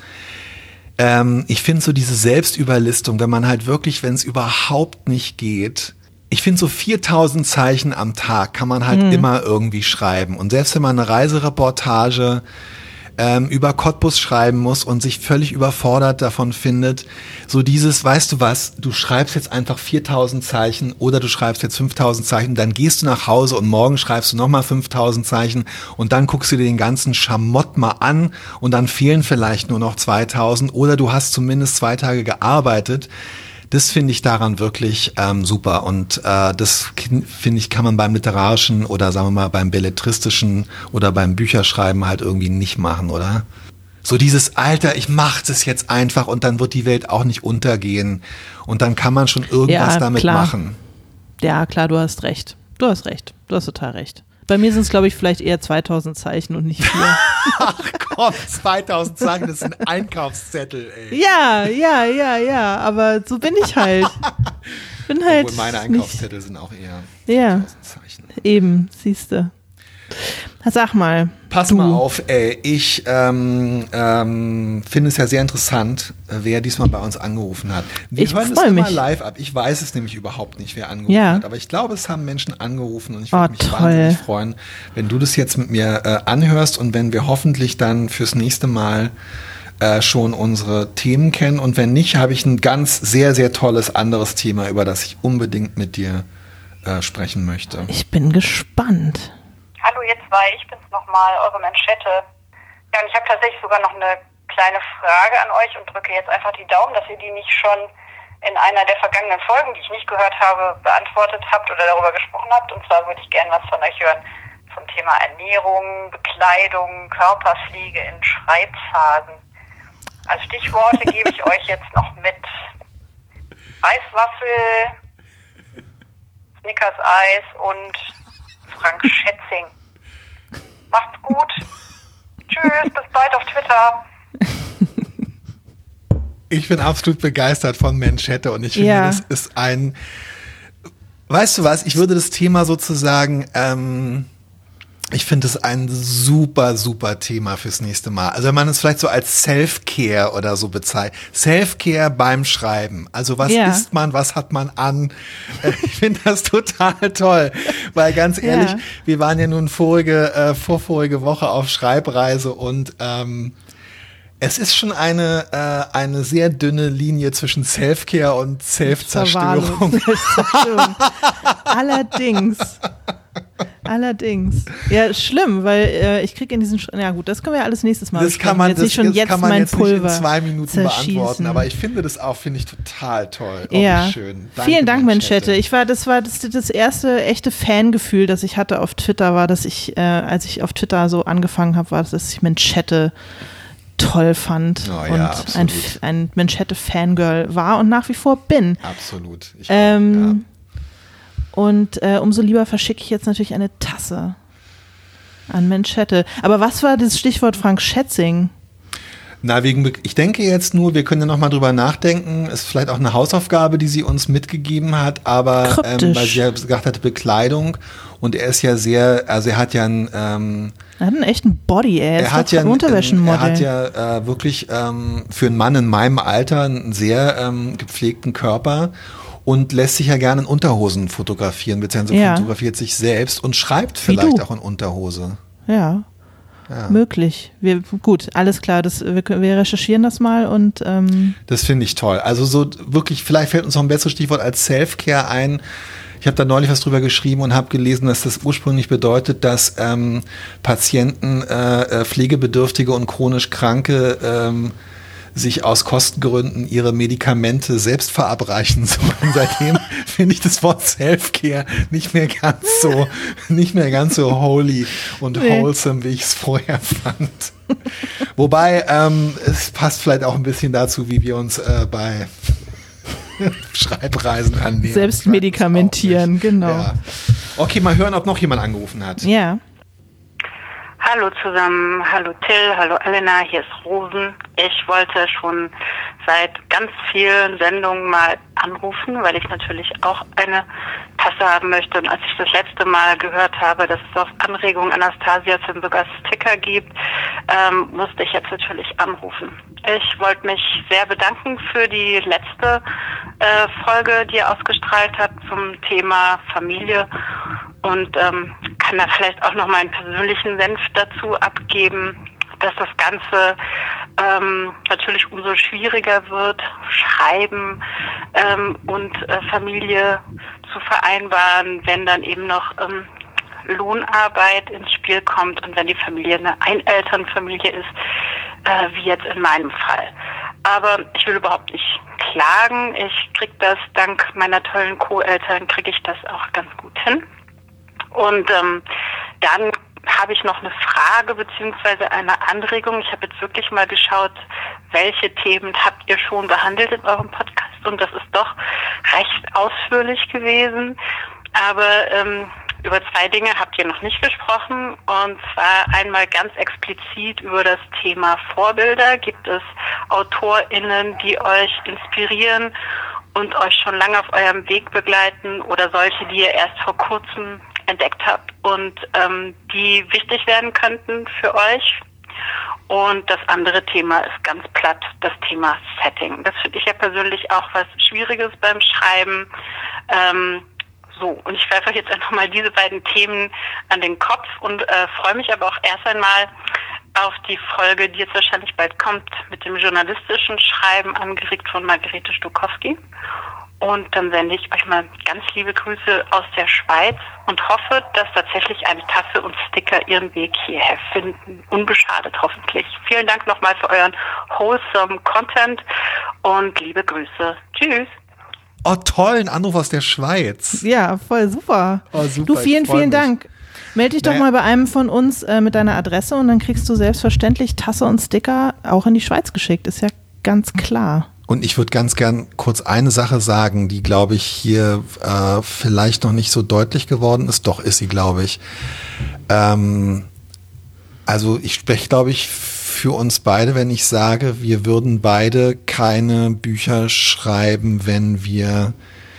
ähm, ich finde so diese Selbstüberlistung, wenn man halt wirklich, wenn es überhaupt nicht geht, ich finde so viertausend Zeichen am Tag kann man halt immer irgendwie schreiben und selbst wenn man eine Reisereportage ähm, über Cottbus schreiben muss und sich völlig überfordert davon findet, so dieses, weißt du was, du schreibst jetzt einfach viertausend Zeichen oder du schreibst jetzt fünftausend Zeichen, dann gehst du nach Hause und morgen schreibst du nochmal fünftausend Zeichen und dann guckst du dir den ganzen Schamott mal an und dann fehlen vielleicht nur noch zweitausend oder du hast zumindest zwei Tage gearbeitet. Das finde ich daran wirklich ähm, super und äh, das kin- finde ich kann man beim literarischen oder sagen wir mal beim belletristischen oder beim Bücherschreiben halt irgendwie nicht machen, oder? So dieses Alter, ich mache das jetzt einfach und dann wird die Welt auch nicht untergehen und dann kann man schon irgendwas Ja, damit klar. machen. Ja, klar, du hast recht. Du hast recht. Du hast total recht. Bei mir sind es, glaube ich, vielleicht eher zweitausend Zeichen und nicht vier. Ach komm, zweitausend Zeichen, das ist ein Einkaufszettel, ey. Ja, ja, ja, ja, aber so bin ich halt. Bin halt Obwohl meine nicht, Einkaufszettel sind auch eher ja, tausend Zeichen. eben, siehste. Sag mal. Pass du. mal auf, ey, ich ähm, ähm, finde es ja sehr interessant, äh, wer diesmal bei uns angerufen hat. Wir Ich hören es freu immer mich. live ab. Ich weiß es nämlich überhaupt nicht, wer angerufen Ja. hat. Aber ich glaube, es haben Menschen angerufen und ich Oh, würde mich toll. wahnsinnig freuen, wenn du das jetzt mit mir äh, anhörst und wenn wir hoffentlich dann fürs nächste Mal äh, schon unsere Themen kennen. Und wenn nicht, habe ich ein ganz sehr, sehr tolles anderes Thema, über das ich unbedingt mit dir äh, sprechen möchte. Ich bin gespannt. Hallo, ihr zwei, ich bin's nochmal, eure Manschette. Ja, und ich habe tatsächlich sogar noch eine kleine Frage an euch und drücke jetzt einfach die Daumen, dass ihr die nicht schon in einer der vergangenen Folgen, die ich nicht gehört habe, beantwortet habt oder darüber gesprochen habt. Und zwar würde ich gerne was von euch hören zum Thema Ernährung, Bekleidung, Körperpflege in Schreibphasen. Als Stichworte gebe ich euch jetzt noch mit Eiswaffel, Snickers-Eis und Frank Schätzing. Macht's gut. Tschüss, bis bald auf Twitter. Ich bin absolut begeistert von Manschette und ich finde, Ja. das ist ein, weißt du was, ich würde das Thema sozusagen, ähm, ich finde es ein super, super Thema fürs nächste Mal. Also wenn man es vielleicht so als Self-Care oder so bezeichnet. Self-Care beim Schreiben. Also was Ja. isst man, was hat man an? Äh, Ich finde das total toll. Weil ganz ehrlich, Ja. wir waren ja nun vorige, äh, vorvorige Woche auf Schreibreise und ähm, Es ist schon eine, äh, eine sehr dünne Linie zwischen Self-Care und Self-Zerstörung. Selbstzerstörung. Allerdings. Allerdings. Ja, schlimm, weil äh, ich kriege in diesen, Sch- ja gut, das können wir alles nächstes Mal Das kann man, jetzt das, nicht schon das jetzt kann man mein jetzt Pulver nicht in zwei Minuten zerschießen. beantworten, aber ich finde das auch, finde ich total toll. Oh, ja. wie schön. Danke, Vielen Dank, Manschette. Manschette. Ich war, das war das, das erste echte Fangefühl, das ich hatte auf Twitter, war, dass ich, äh, als ich auf Twitter so angefangen habe, war, dass ich Manschette toll fand Oh, und ja, ein, absolut. ein Manschette-Fangirl war und nach wie vor bin. Absolut. Ich Ähm, auch, Und äh, umso lieber verschicke ich jetzt natürlich eine Tasse an Manschette. Aber was war das Stichwort Frank Schätzing? ja. Na, wegen, Be- ich denke jetzt nur, wir können ja nochmal drüber nachdenken, ist vielleicht auch eine Hausaufgabe, die sie uns mitgegeben hat, aber ähm, Kryptisch. weil sie ja gesagt hat, Bekleidung und er ist ja sehr, also er hat ja ein, ähm, Er hat einen echten Body, ey. Er er ist hat doch ja, ein ein- Unterwäschenmodel. er hat ja äh, wirklich ähm, für einen Mann in meinem Alter einen sehr ähm, gepflegten Körper und lässt sich ja gerne in Unterhosen fotografieren, beziehungsweise Ja. fotografiert sich selbst und schreibt Wie vielleicht du. auch in Unterhose. Ja, Ja. möglich. Wir, gut, alles klar. Das, wir, wir recherchieren das mal und ähm, Das finde ich toll. Also so wirklich, vielleicht fällt uns noch ein besseres Stichwort als Self-Care ein. Ich habe da neulich was drüber geschrieben und habe gelesen, dass das ursprünglich bedeutet, dass ähm, Patienten, äh, äh, Pflegebedürftige und chronisch Kranke ähm, sich aus Kostengründen ihre Medikamente selbst verabreichen sollen. Seitdem finde ich das Wort Self-Care nicht mehr ganz so, nicht mehr ganz so holy und Nee. wholesome, wie ich es vorher fand. Wobei, ähm, es passt vielleicht auch ein bisschen dazu, wie wir uns äh, bei Schreibreisen annähern. Selbst medikamentieren, Ich weiß es auch genau. nicht. Ja. Okay, mal hören, ob noch jemand angerufen hat. ja. Hallo zusammen, hallo Till, hallo Elena, hier ist Rosen. Ich wollte schon seit ganz vielen Sendungen mal anrufen, weil ich natürlich auch eine Tasse haben möchte. Und als ich das letzte Mal gehört habe, dass es auf Anregung Anastasia Zimberger Sticker gibt, ähm, musste ich jetzt natürlich anrufen. Ich wollte mich sehr bedanken für die letzte äh, Folge, die ihr ausgestrahlt habt zum Thema Familie und ähm, kann da vielleicht auch noch meinen persönlichen Senf dazu abgeben, dass das Ganze ähm, natürlich umso schwieriger wird, Schreiben ähm, und äh, Familie zu vereinbaren, wenn dann eben noch ähm, Lohnarbeit ins Spiel kommt und wenn die Familie eine Einelternfamilie ist, äh, wie jetzt in meinem Fall. Aber ich will überhaupt nicht klagen. Ich kriege das dank meiner tollen Co-Eltern, kriege ich das auch ganz gut hin. Und ähm, dann habe ich noch eine Frage beziehungsweise eine Anregung. Ich habe jetzt wirklich mal geschaut, welche Themen habt ihr schon behandelt in eurem Podcast und das ist doch recht ausführlich gewesen. Aber ähm, über zwei Dinge habt ihr noch nicht gesprochen und zwar einmal ganz explizit über das Thema Vorbilder. Gibt es AutorInnen, die euch inspirieren und euch schon lange auf eurem Weg begleiten oder solche, die ihr erst vor kurzem entdeckt habt und ähm, die wichtig werden könnten für euch? Und das andere Thema ist ganz platt, das Thema Setting. Das finde ich ja persönlich auch was Schwieriges beim Schreiben. Ähm, so, und ich werfe euch jetzt einfach mal diese beiden Themen an den Kopf und äh, freue mich aber auch erst einmal auf die Folge, die jetzt wahrscheinlich bald kommt, mit dem journalistischen Schreiben, angeregt von Margarete Stokowski. Und dann sende ich euch mal ganz liebe Grüße aus der Schweiz und hoffe, dass tatsächlich eine Tasse und Sticker ihren Weg hierher finden. Unbeschadet hoffentlich. Vielen Dank nochmal für euren wholesome Content und liebe Grüße. Tschüss. Oh, toll, ein Anruf aus der Schweiz. Ja, voll super. Oh, super, Du, vielen, ich freu vielen mich. Dank. Meld dich doch Naja. mal bei einem von uns äh, mit deiner Adresse und dann kriegst du selbstverständlich Tasse und Sticker auch in die Schweiz geschickt. Ist ja ganz klar. Und ich würde ganz gern kurz eine Sache sagen, die, glaube ich, hier äh, vielleicht noch nicht so deutlich geworden ist. Doch, ist sie, glaube ich. Ähm, also ich spreche, glaube ich, für uns beide, wenn ich sage, wir würden beide keine Bücher schreiben, wenn wir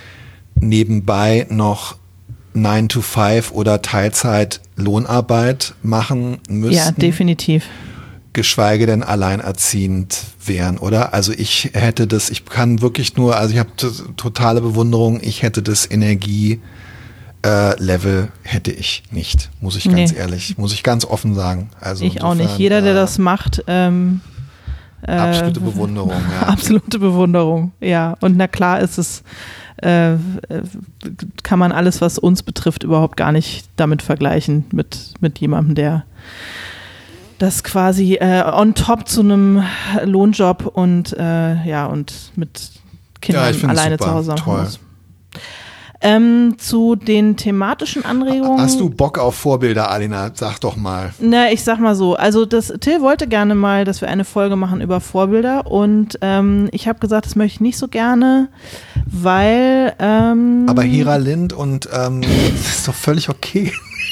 nebenbei noch nine to five oder Teilzeit Lohnarbeit machen müssten. Ja, definitiv. Geschweige denn alleinerziehend wären, oder? Also ich hätte das, ich kann wirklich nur, also ich habe t- totale Bewunderung, ich hätte das Energie äh, Level hätte ich nicht, muss ich ganz Nee. ehrlich, muss ich ganz offen sagen. Also Ich auch insofern, nicht. Jeder, der äh, das macht, ähm, Äh, Absolute Bewunderung, ja. Absolute Bewunderung, ja. Und na klar ist es, äh, kann man alles, was uns betrifft, überhaupt gar nicht damit vergleichen mit, mit jemandem, der das quasi äh, on top zu einem Lohnjob und äh, ja und mit Kindern ja, alleine super. zu Hause machen Toll. muss. Ähm, zu den thematischen Anregungen. Hast du Bock auf Vorbilder, Alina? Sag doch mal. Na, ich sag mal so, also das, Till wollte gerne mal, dass wir eine Folge machen über Vorbilder und ähm, ich habe gesagt, das möchte ich nicht so gerne, weil ähm, Aber Hera Lind und ähm, das ist doch völlig okay.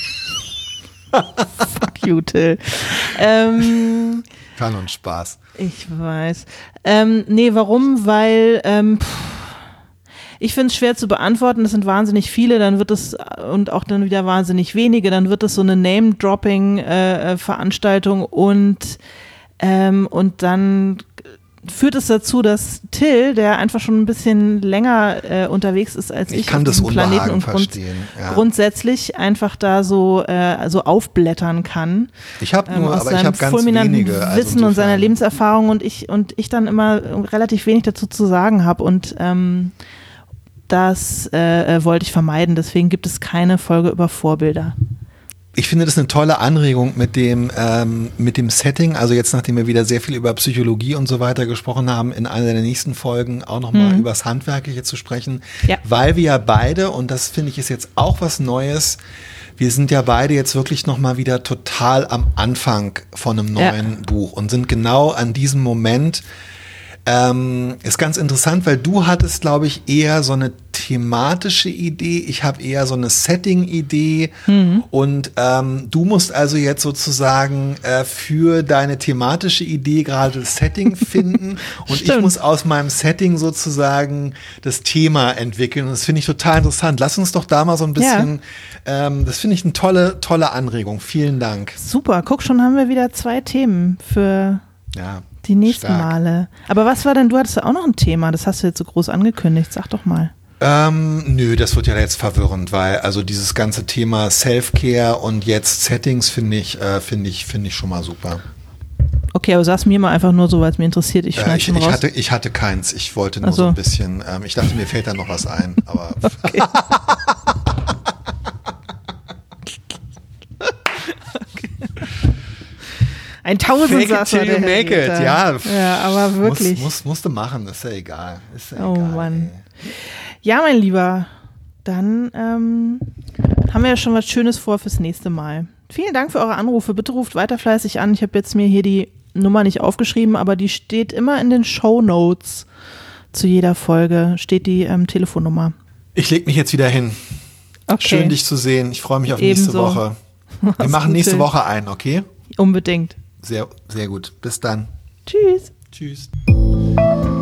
Fuck you, Till. ähm, Kann und Spaß. Ich weiß. Ähm, nee, warum? Weil ähm, pff, ich finde es schwer zu beantworten. Das sind wahnsinnig viele, dann wird es und auch dann wieder wahnsinnig wenige. Dann wird es so eine Name-Dropping-Veranstaltung äh, und ähm, und dann führt es dazu, dass Till, der einfach schon ein bisschen länger äh, unterwegs ist als ich, ich kann das Unbehagen und grund- verstehen. Ja. grundsätzlich einfach da so äh, so aufblättern kann. Ich habe nur, ähm, aber ich habe ganz wenige. Wissen also und seiner Lebenserfahrung und ich und ich dann immer relativ wenig dazu zu sagen habe und ähm, das äh, wollte ich vermeiden. Deswegen gibt es keine Folge über Vorbilder. Ich finde das eine tolle Anregung mit dem, ähm, mit dem Setting. Also jetzt, nachdem wir wieder sehr viel über Psychologie und so weiter gesprochen haben, in einer der nächsten Folgen auch nochmal mhm. über das Handwerkliche zu sprechen. Ja. Weil wir ja beide, und das finde ich ist jetzt auch was Neues, wir sind ja beide jetzt wirklich nochmal wieder total am Anfang von einem neuen ja. Buch und sind genau an diesem Moment. Ähm, ist ganz interessant, weil du hattest, glaube ich, eher so eine thematische Idee, ich habe eher so eine Setting-Idee mhm. und ähm, du musst also jetzt sozusagen äh, für deine thematische Idee gerade das Setting finden und ich muss aus meinem Setting sozusagen das Thema entwickeln und das finde ich total interessant. Lass uns doch da mal so ein bisschen, ja. ähm, das finde ich eine tolle, tolle Anregung. Vielen Dank. Super, guck, schon haben wir wieder zwei Themen für ja. die nächsten Stark. Male. Aber was war denn, du hattest ja auch noch ein Thema, das hast du jetzt so groß angekündigt, sag doch mal. Ähm, nö, das wird ja jetzt verwirrend, weil also dieses ganze Thema Self-Care und jetzt Settings finde ich, äh, finde ich, finde ich schon mal super. Okay, aber sag's mir mal einfach nur so, weil es mir interessiert, ich schneide äh, ich, schon ich raus. hatte, ich hatte keins, ich wollte nur Ach so. so ein bisschen, ähm, ich dachte, mir fällt da noch was ein, aber okay. Ein Tausendsasser. Fake it till you make it, ja. Ja, aber wirklich. Muss, muss, musste machen, ist ja egal. Ist ja oh egal, Mann. Ey. Ja, mein Lieber, dann ähm, haben wir ja schon was Schönes vor fürs nächste Mal. Vielen Dank für eure Anrufe. Bitte ruft weiter fleißig an. Ich habe jetzt mir hier die Nummer nicht aufgeschrieben, aber die steht immer in den Shownotes. Zu jeder Folge steht die ähm, Telefonnummer. Ich leg mich jetzt wieder hin. Okay. Schön, dich zu sehen. Ich freue mich auf nächste Ebenso. Woche. Wir Mach's machen gut, nächste Till. Woche ein, okay? Unbedingt. Sehr, sehr gut. Bis dann. Tschüss. Tschüss.